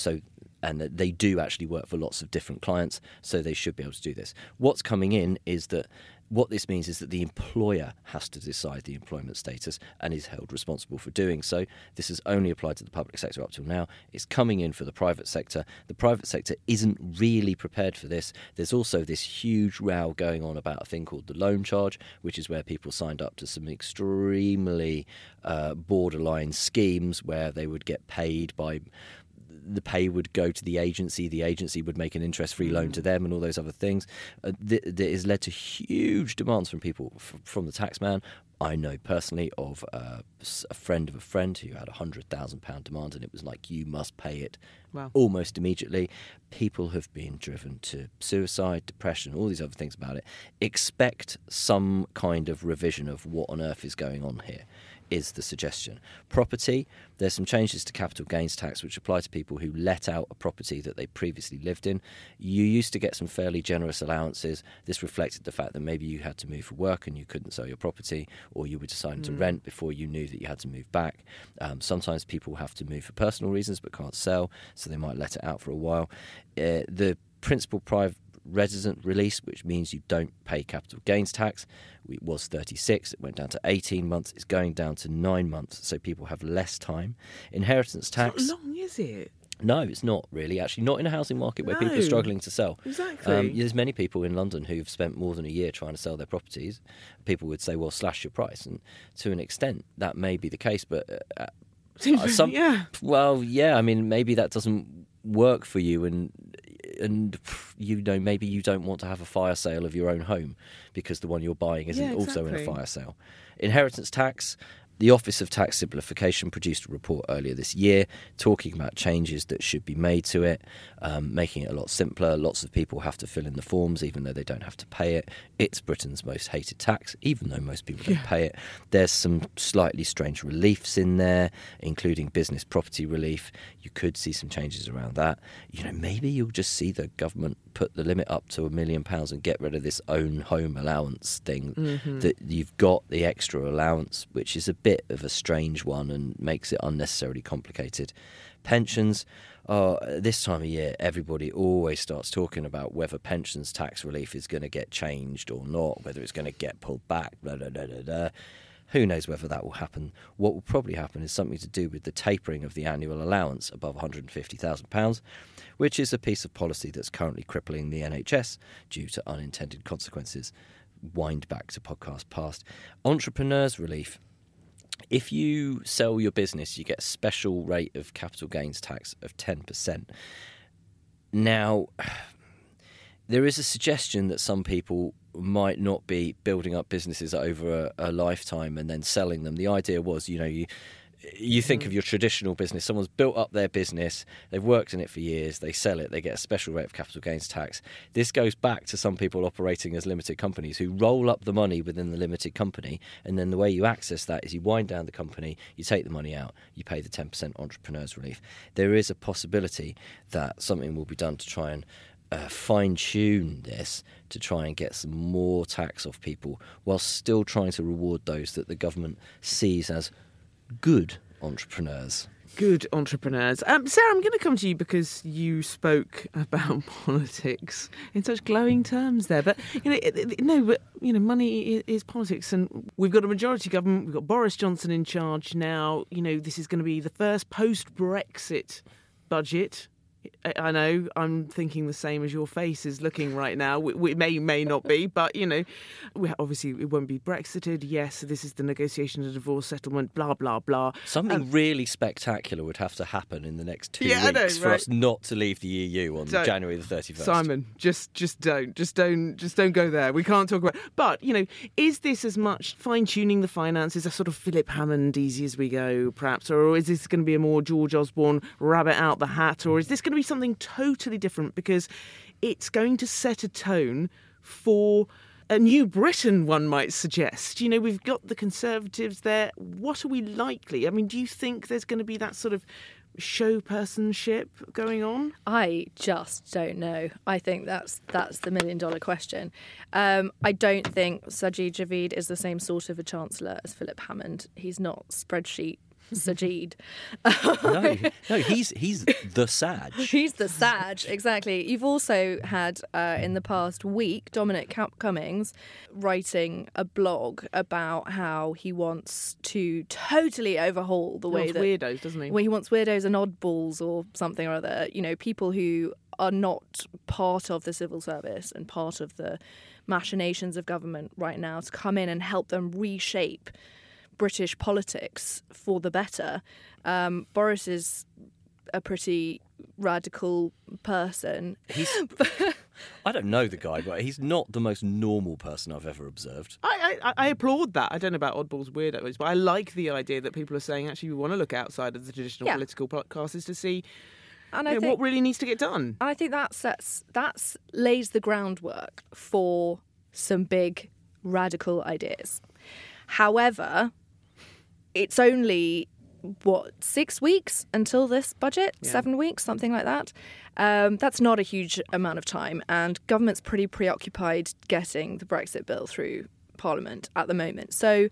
they do actually work for lots of different clients, so they should be able to do this. What's coming in is that what this means is that the employer has to decide the employment status and is held responsible for doing so. This has only applied to the public sector up till now. It's coming in for the private sector. The private sector isn't really prepared for this. There's also this huge row going on about a thing called the loan charge, which is where people signed up to some extremely borderline schemes where they would get paid by... The pay would go to the agency would make an interest-free loan to them, and all those other things. That has led to huge demands from people, from the taxman. I know personally of a friend of a friend who had £100,000 demand, and it was like, you must pay it almost immediately. People have been driven to suicide, depression, all these other things about it. Expect some kind of revision of what on earth is going on here, is the suggestion. Property, there's some changes to capital gains tax which apply to people who let out a property that they previously lived in. You used to get some fairly generous allowances. This reflected the fact that maybe you had to move for work and you couldn't sell your property, or you were deciding to rent before you knew that you had to move back. Sometimes people have to move for personal reasons but can't sell, so they might let it out for a while. The principal private resident release, which means you don't pay capital gains tax, it was 36, it went down to 18 months, it's going down to 9 months, so people have less time. Inheritance tax... It's not long, is it? No, it's not really, actually, not in a housing market where people are struggling to sell. Exactly. There's many people in London who've spent more than a year trying to sell their properties. People would say, well, slash your price, and to an extent that may be the case, but well, yeah, I mean, maybe that doesn't work for you, and you know, maybe you don't want to have a fire sale of your own home because the one you're buying isn't also in a fire sale. Inheritance tax. The Office of Tax Simplification produced a report earlier this year talking about changes that should be made to it, making it a lot simpler. Lots of people have to fill in the forms even though they don't have to pay it. It's Britain's most hated tax, even though most people don't pay it. There's some slightly strange reliefs in there, including business property relief. You could see some changes around that. You know, maybe you'll just see the government put the limit up to £1 million and get rid of this own home allowance thing, that you've got the extra allowance, which is a bit bit of a strange one and makes it unnecessarily complicated. Pensions, this time of year, everybody always starts talking about whether pensions tax relief is going to get changed or not, whether it's going to get pulled back, blah, blah, blah, blah, blah. Who knows whether that will happen? What will probably happen is something to do with the tapering of the annual allowance above £150,000, which is a piece of policy that's currently crippling the NHS due to unintended consequences. Wind back to podcast past. Entrepreneurs relief. If you sell your business, you get a special rate of capital gains tax of 10%. Now, there is a suggestion that some people might not be building up businesses over a lifetime and then selling them. The idea was, you think of your traditional business, someone's built up their business, they've worked in it for years, they sell it, they get a special rate of capital gains tax. This goes back to some people operating as limited companies who roll up the money within the limited company, and then the way you access that is you wind down the company, you take the money out, you pay the 10% entrepreneurs relief. There is a possibility that something will be done to try and fine-tune this to try and get some more tax off people while still trying to reward those that the government sees as good entrepreneurs. Good entrepreneurs. Sarah, I'm going to come to you because you spoke about politics in such glowing terms there. But money is politics, and we've got a majority government. We've got Boris Johnson in charge now. This is going to be the first post-Brexit budget. I know I'm thinking the same as your face is looking right now. We may not be, but, obviously it won't be Brexited. Yes, this is the negotiation of divorce settlement, blah, blah, blah. Something really spectacular would have to happen in the next 2 weeks for us not to leave the EU on January the 31st. Simon, just don't go there. We can't talk about it. But, is this as much fine-tuning the finances, a sort of Philip Hammond easy as we go, perhaps, or is this going to be a more George Osborne rabbit out the hat, or is this going to be something totally different because it's going to set a tone for a new Britain, one might suggest? We've got the Conservatives there. What are we likely? I mean, do you think there's going to be that sort of show personship going on? I just don't know. I think that's the million-dollar question. I don't think Sajid Javid is the same sort of a chancellor as Philip Hammond. He's not spreadsheet Sajid. No, he's the Sag. He's the Sag, exactly. You've also had, in the past week, Dominic Cummings writing a blog about how he wants to totally overhaul the way that... He wants weirdos, doesn't he? Well, he wants weirdos and oddballs or something or other. People who are not part of the civil service and part of the machinations of government right now to come in and help them reshape British politics for the better. Boris is a pretty radical person. I don't know the guy, but he's not the most normal person I've ever observed. I applaud that. I don't know about oddballs, weirdos, but I like the idea that people are saying, actually, we want to look outside of the traditional political classes to see what really needs to get done. And I think that lays the groundwork for some big radical ideas. However, it's only, 6 weeks until this budget? Yeah. 7 weeks, something like that. That's not a huge amount of time, and government's pretty preoccupied getting the Brexit bill through Parliament at the moment. So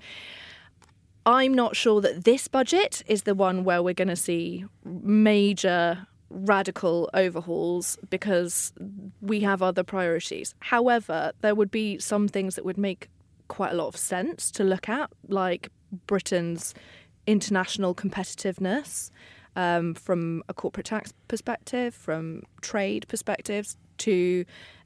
I'm not sure that this budget is the one where we're going to see major radical overhauls because we have other priorities. However, there would be some things that would make quite a lot of sense to look at, like Britain's international competitiveness from a corporate tax perspective, from trade perspectives, to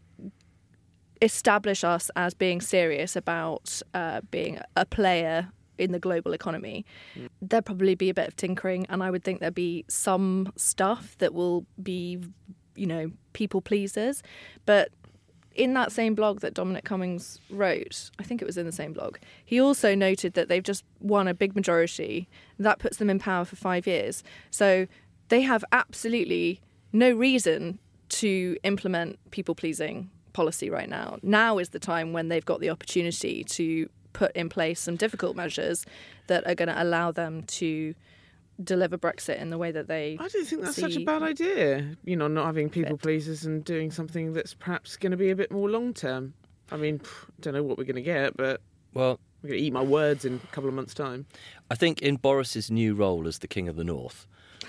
establish us as being serious about being a player in the global economy. There'd probably be a bit of tinkering, and I would think there'd be some stuff that will be, people pleasers. But in that same blog that Dominic Cummings wrote, I think it was in the same blog, he also noted that they've just won a big majority. That puts them in power for 5 years. So they have absolutely no reason to implement people-pleasing policy right now. Now is the time when they've got the opportunity to put in place some difficult measures that are going to allow them to deliver Brexit in the way that they... I don't think that's such a bad idea, not having people pleasers and doing something that's perhaps going to be a bit more long term. I mean, don't know what we're going to get, but... Well, I'm going to eat my words in a couple of months' time. I think in Boris's new role as the King of the North,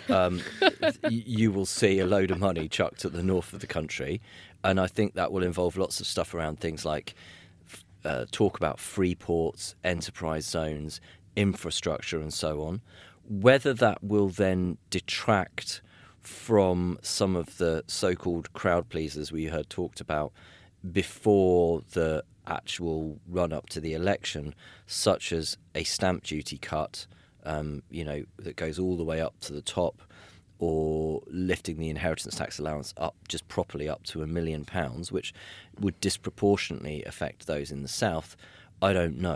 you will see a load of money chucked at the north of the country, and I think that will involve lots of stuff around things like talk about free ports, enterprise zones, infrastructure and so on. Whether that will then detract from some of the so-called crowd pleasers we heard talked about before the actual run-up to the election, such as a stamp duty cut, that goes all the way up to the top, or lifting the inheritance tax allowance up just properly up to £1 million, which would disproportionately affect those in the south, I don't know.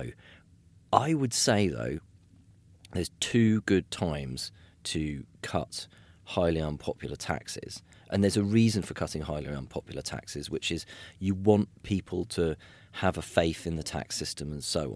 I would say, though, there's two good times to cut highly unpopular taxes. And there's a reason for cutting highly unpopular taxes, which is you want people to have a faith in the tax system and so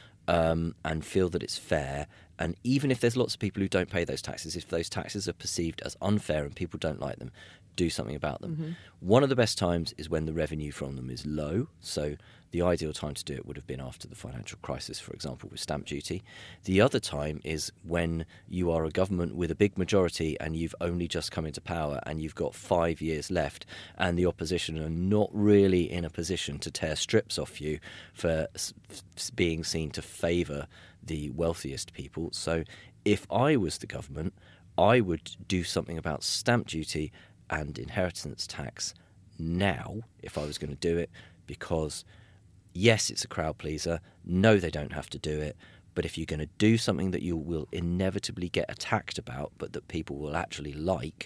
on, and feel that it's fair. And even if there's lots of people who don't pay those taxes, if those taxes are perceived as unfair and people don't like them, do something about them. Mm-hmm. One of the best times is when the revenue from them is low. So the ideal time to do it would have been after the financial crisis, for example, with stamp duty. The other time is when you are a government with a big majority and you've only just come into power and you've got 5 years left, and the opposition are not really in a position to tear strips off you for being seen to favour the wealthiest people. So if I was the government, I would do something about stamp duty and inheritance tax now, if I was going to do it, because yes, it's a crowd pleaser. No, they don't have to do it. But if you're going to do something that you will inevitably get attacked about, but that people will actually like,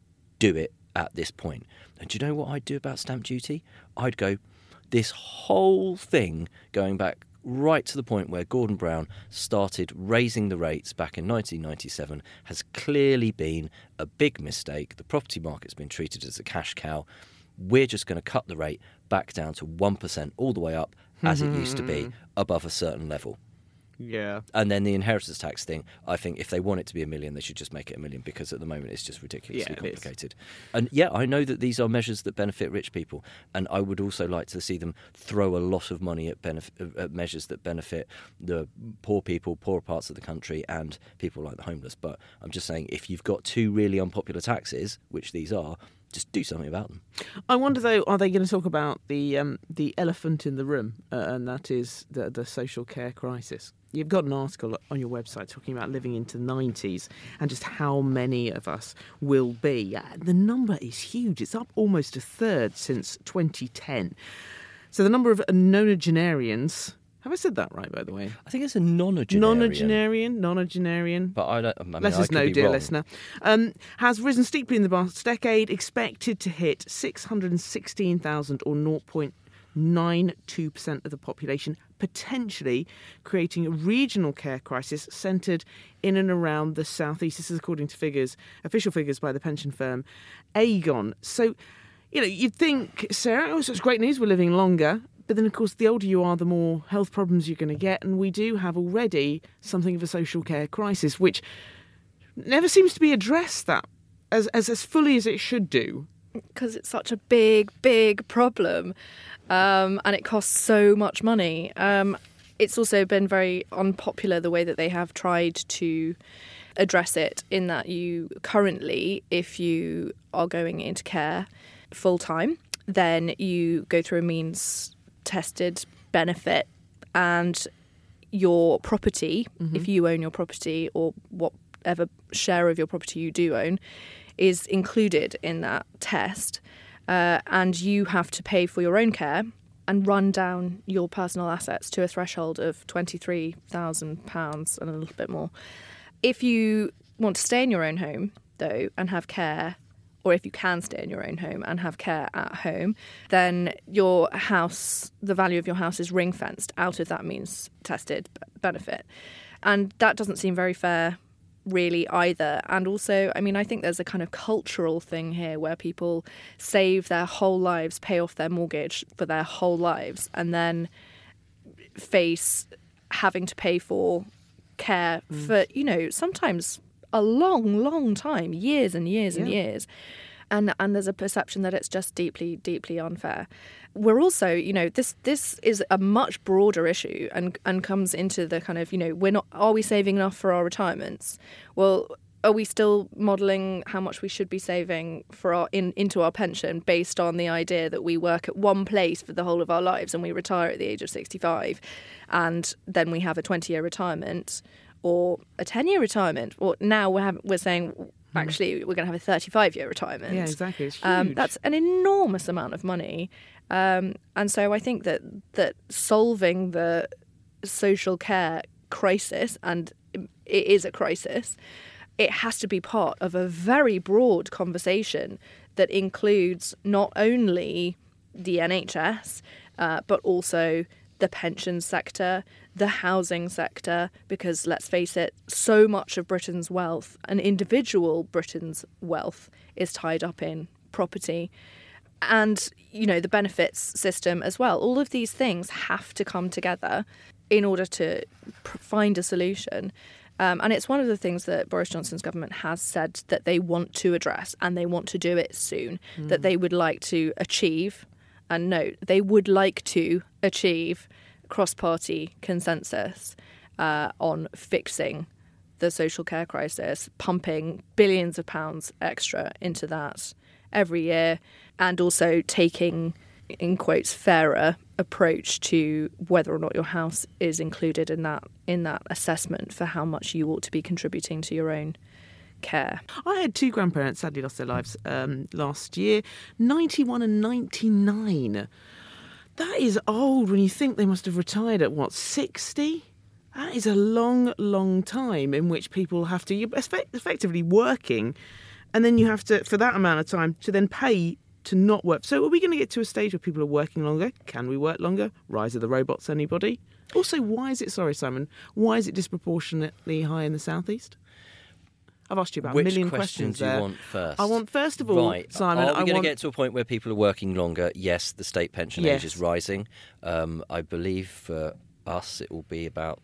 do it at this point. And do you know what I'd do about stamp duty? I'd go, this whole thing going back right to the point where Gordon Brown started raising the rates back in 1997 has clearly been a big mistake. The property market's been treated as a cash cow. We're just going to cut the rate back down to 1% all the way up as it used to be, above a certain level. Yeah. And then the inheritance tax thing, I think if they want it to be $1 million, they should just make it $1 million, because at the moment it's just ridiculously complicated. And yeah, I know that these are measures that benefit rich people, and I would also like to see them throw a lot of money at measures that benefit the poor people, poorer parts of the country, and people like the homeless. But I'm just saying, if you've got two really unpopular taxes, which these are, just do something about them. I wonder, though, are they going to talk about the elephant in the room, and that is the social care crisis? You've got an article on your website talking about living into the 90s and just how many of us will be. The number is huge. It's up almost a third since 2010. So the number of nonagenarians... Have I said that right, by the way? I think it's a nonagenarian. Nonagenarian. But I don't... Let us know, dear listener. Has risen steeply in the past decade, expected to hit 616,000 or 0.92% of the population, potentially creating a regional care crisis centred in and around the southeast. This is according to official figures by the pension firm Aegon. So, you'd think, Sarah, it's great news, we're living longer. But then, of course, the older you are, the more health problems you're going to get. And we do have already something of a social care crisis, which never seems to be addressed that as fully as it should do. Because it's such a big, big problem. And it costs so much money. It's also been very unpopular the way that they have tried to address it, in that you currently, if you are going into care full time, then you go through a means tested benefit, and your property, if you own your property or whatever share of your property you do own, is included in that test, and you have to pay for your own care and run down your personal assets to a threshold of £23,000 and a little bit more. If you want to stay in your own home, though, and have care, or if you can stay in your own home and have care at home, then your house, the value of your house, is ring-fenced out of that means tested benefit. And that doesn't seem very fair, really, either. And also, I think there's a kind of cultural thing here where people save their whole lives, pay off their mortgage for their whole lives, and then face having to pay for care for, sometimes a long, long time, years and years and years. And there's a perception that it's just deeply, deeply unfair. We're also, this is a much broader issue and comes into the kind of, are we saving enough for our retirements? Well, are we still modelling how much we should be saving for into our pension based on the idea that we work at one place for the whole of our lives and we retire at the age of 65 and then we have a 20-year retirement or a 10-year retirement? Or now we're saying... Actually, we're going to have a 35-year retirement. Yeah, exactly. It's huge. That's an enormous amount of money. And so I think that solving the social care crisis, and it is a crisis, it has to be part of a very broad conversation that includes not only the NHS, but also the pension sector, the housing sector, because let's face it, so much of Britain's wealth, and individual Britain's wealth, is tied up in property. And, the benefits system as well. All of these things have to come together in order to find a solution. And it's one of the things that Boris Johnson's government has said that they want to address, and they want to do it soon, that they would like to achieve. And note, they would like to achieve cross-party consensus on fixing the social care crisis, pumping billions of pounds extra into that every year, and also taking, in quotes, fairer approach to whether or not your house is included in that assessment for how much you ought to be contributing to your own care. I had two grandparents sadly lost their lives last year, 91 and 99. That is old when you think they must have retired at, 60? That is a long, long time in which people have to, you're effectively working, and then you have to, for that amount of time, to then pay to not work. So are we going to get to a stage where people are working longer? Can we work longer? Rise of the robots, anybody? Also, why is it disproportionately high in the southeast? I've asked you about a million questions do you there. want first? I want, first of all, right. Simon... Are we going to get to a point where people are working longer? Yes, the state pension age is rising. I believe for us it will be about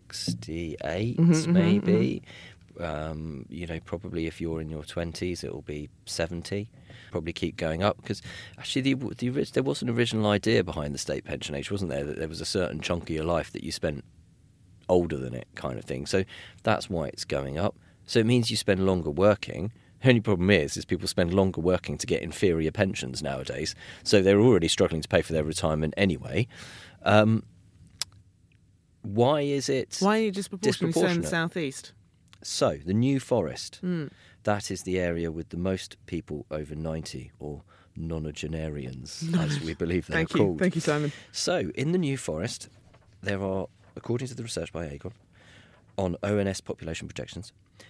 68, maybe. Probably if you're in your 20s, it will be 70. Probably keep going up because actually there was an original idea behind the state pension age, wasn't there? That there was a certain chunk of your life that you spent older than it kind of thing. So that's why it's going up. So it means you spend longer working. The only problem is people spend longer working to get inferior pensions nowadays. So they're already struggling to pay for their retirement anyway. Why is it Why are you disproportionately so in the southeast? So, the New Forest, that is the area with the most people over 90, or nonagenarians, as we believe they're called. Thank you, Simon. So, in the New Forest, there are, according to the research by Aegon, on ONS population projections,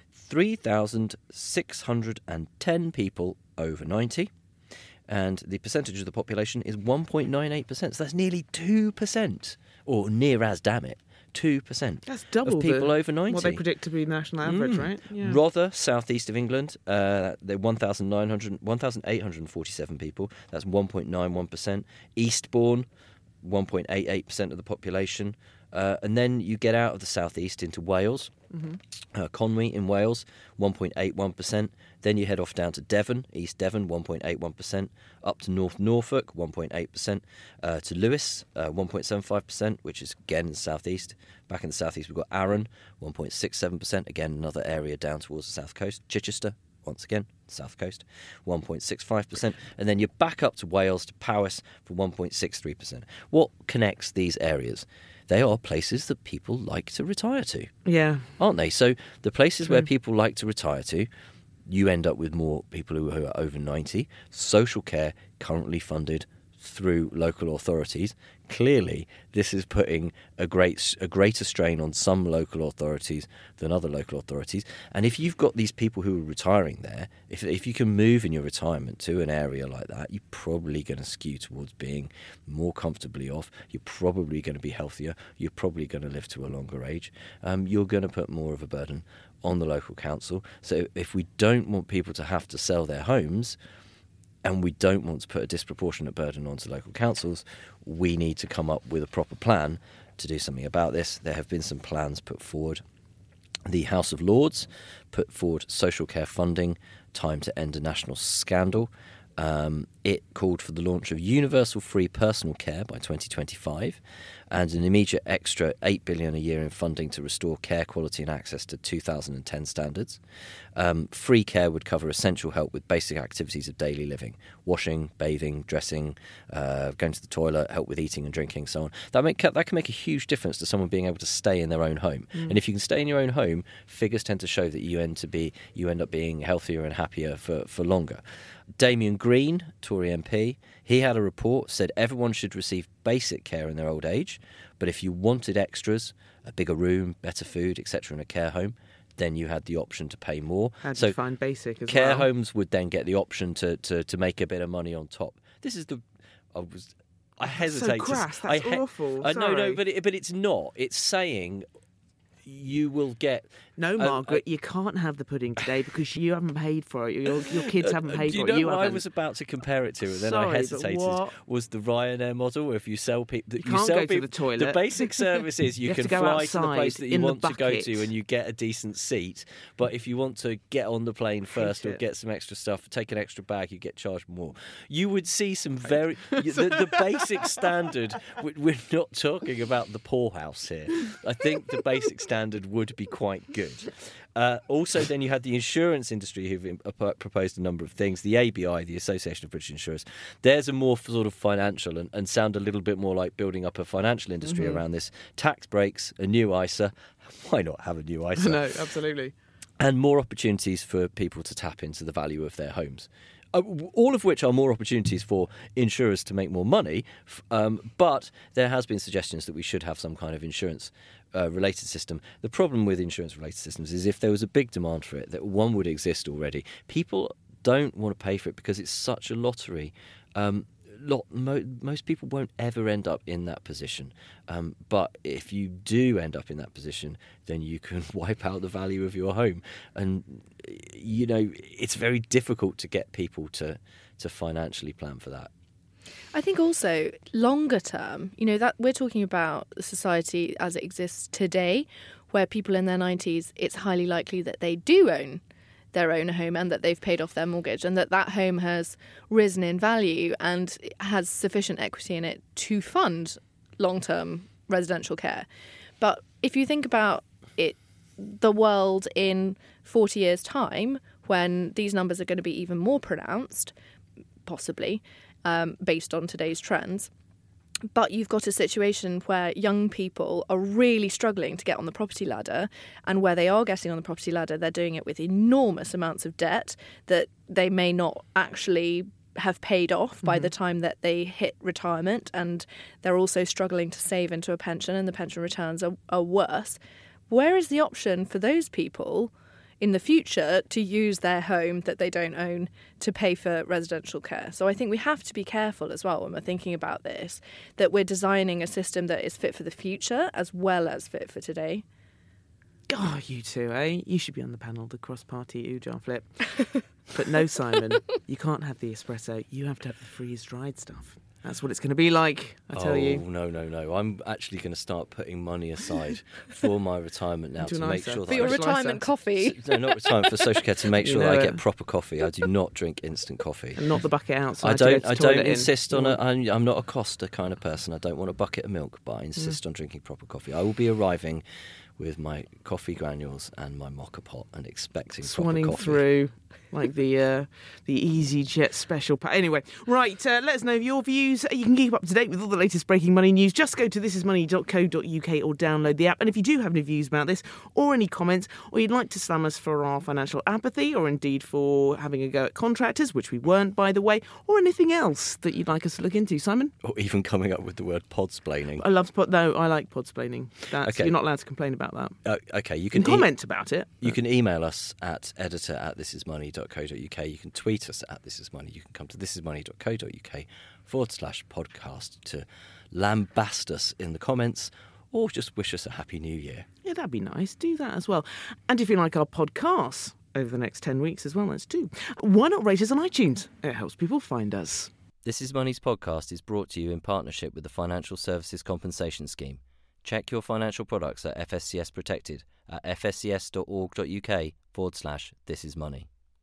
3,610 people over 90, and the percentage of the population is 1.98%. So that's nearly 2%, or near as damn it, 2%. That's double of people over 90. What they predict to be national average, right? Yeah. Rother, southeast of England, they're 1,847 people. That's 1.91%. Eastbourne, 1.88% of the population. And then you get out of the southeast into Wales. Conwy in Wales, 1.81%. Then you head off down to Devon, East Devon, 1.81%. Up to North Norfolk, 1.8%. To Lewis, 1.75%, which is again in the southeast. Back in the southeast, we've got Arran, 1.67%. Again, another area down towards the south coast. Chichester, once again, south coast, 1.65%. And then you're back up to Wales, to Powys, for 1.63%. What connects these areas? They are places that people like to retire to. Yeah. Aren't they? So the places where people like to retire to, you end up with more people who are over 90. Social care currently funded through local authorities. Clearly, this is putting a greater strain on some local authorities than other local authorities. And if you've got these people who are retiring there, if you can move in your retirement to an area like that, you're probably going to skew towards being more comfortably off. You're probably going to be healthier. You're probably going to live to a longer age. You're going to put more of a burden on the local council. So if we don't want people to have to sell their homes, and we don't want to put a disproportionate burden onto local councils, we need to come up with a proper plan to do something about this. There have been some plans put forward The House of Lords put forward social care funding, time to end a national scandal. It called for the launch of universal free personal care by 2025 and an immediate extra $8 billion a year in funding to restore care quality and access to 2010 standards. Free care would cover essential help with basic activities of daily living: washing, bathing, dressing, going to the toilet, help with eating and drinking, so on. That can make a huge difference to someone being able to stay in their own home. And if you can stay in your own home, figures tend to show that you end up being healthier and happier for longer. Damian Green, Tory MP, he had a report, said everyone should receive basic care in their old age, but if you wanted extras, a bigger room, better food, etc. in a care home, then you had the option to pay more. How do you define basic as care well? homes would then get the option to make a bit of money on top. This is I hesitate. So crass, that's awful. No, Sorry. but it's not. It's saying you will get... No, Margaret, you can't have the pudding today because you haven't paid for it. Your kids haven't paid Do you for know it. You what I haven't. was about to compare it to, and then Sorry, I but hesitated, what? was the Ryanair model, where if you sell people... You can't go to the toilet. The basic service is you have can to go fly to the outside place that you in the want to go bucket. to and you get a decent seat, but if you want to get on the plane first or it. get some extra stuff, take an extra bag, you get charged more. You would see some very... the basic standard... We're not talking about the poorhouse here. I think the basic standard would be quite good. Also, then you had the insurance industry who've proposed a number of things. The ABI, the Association of British Insurers, there's a more sort of financial and sound a little bit more like building up a financial industry around this. Tax breaks, a new ISA. Why not have a new ISA? No, absolutely. And more opportunities for people to tap into the value of their homes. All of which are more opportunities for insurers to make more money, but there has been suggestions that we should have some kind of insurance related system. The problem with insurance related systems is if there was a big demand for it, that one would exist already. People don't want to pay for it because it's such a lottery. Most people won't ever end up in that position. But if you do end up in that position, then you can wipe out the value of your home. And, you know, it's very difficult to get people to financially plan for that. I think also longer term, you know, that we're talking about the society as it exists today, where people in their 90s, it's highly likely that they do own their own home and that they've paid off their mortgage and that home has risen in value and has sufficient equity in it to fund long-term residential care. But if you think about it, the world in 40 years' time, when these numbers are going to be even more pronounced, possibly, based on today's trends, but you've got a situation where young people are really struggling to get on the property ladder, and where they are getting on the property ladder, they're doing it with enormous amounts of debt that they may not actually have paid off by the time that they hit retirement, and they're also struggling to save into a pension, and the pension returns are worse. Where is the option for those people in the future to use their home that they don't own to pay for residential care? So I think we have to be careful as well when we're thinking about this, that we're designing a system that is fit for the future as well as fit for today. Oh, you two, eh? You should be on the panel, the cross-party ooh-jar flip. But no, Simon, you can't have the espresso. You have to have the freeze-dried stuff. That's what it's going to be like, I tell you. Oh, no. I'm actually going to start putting money aside for my retirement now to make sure that for your retirement coffee. No, not retirement, for social care, to make sure You know that I it. get proper coffee. I do not drink instant coffee. And not the bucket outside. I to go don't. to I the toilet don't in. insist on it. I'm not a Costa kind of person. I don't want a bucket of milk, but I insist on drinking proper coffee. I will be arriving with my coffee granules and my mocha pot and expecting Swanning proper coffee. through like the EasyJet special pack. Anyway, right, let us know your views. You can keep up to date with all the latest breaking money news. Just go to thisismoney.co.uk or download the app. And if you do have any views about this or any comments, or you'd like to slam us for our financial apathy, or indeed for having a go at contractors, which we weren't, by the way, or anything else that you'd like us to look into, Simon? Or even coming up with the word podsplaining. I love I like podsplaining. Okay. You're not allowed to complain about that. Okay, you You can can comment about it. You can email us at editor@thisismoney.co.uk. You can tweet us at thisismoney. You can come to thisismoney.co.uk/podcast to lambast us in the comments, or just wish us a happy new year. Yeah, that'd be nice. Do that as well. And if you like our podcasts over the next 10 weeks as well, let's do. Why not rate us on iTunes? It helps people find us. This Is Money's podcast is brought to you in partnership with the Financial Services Compensation Scheme. Check your financial products at FSCS Protected at fscs.org.uk/thisismoney.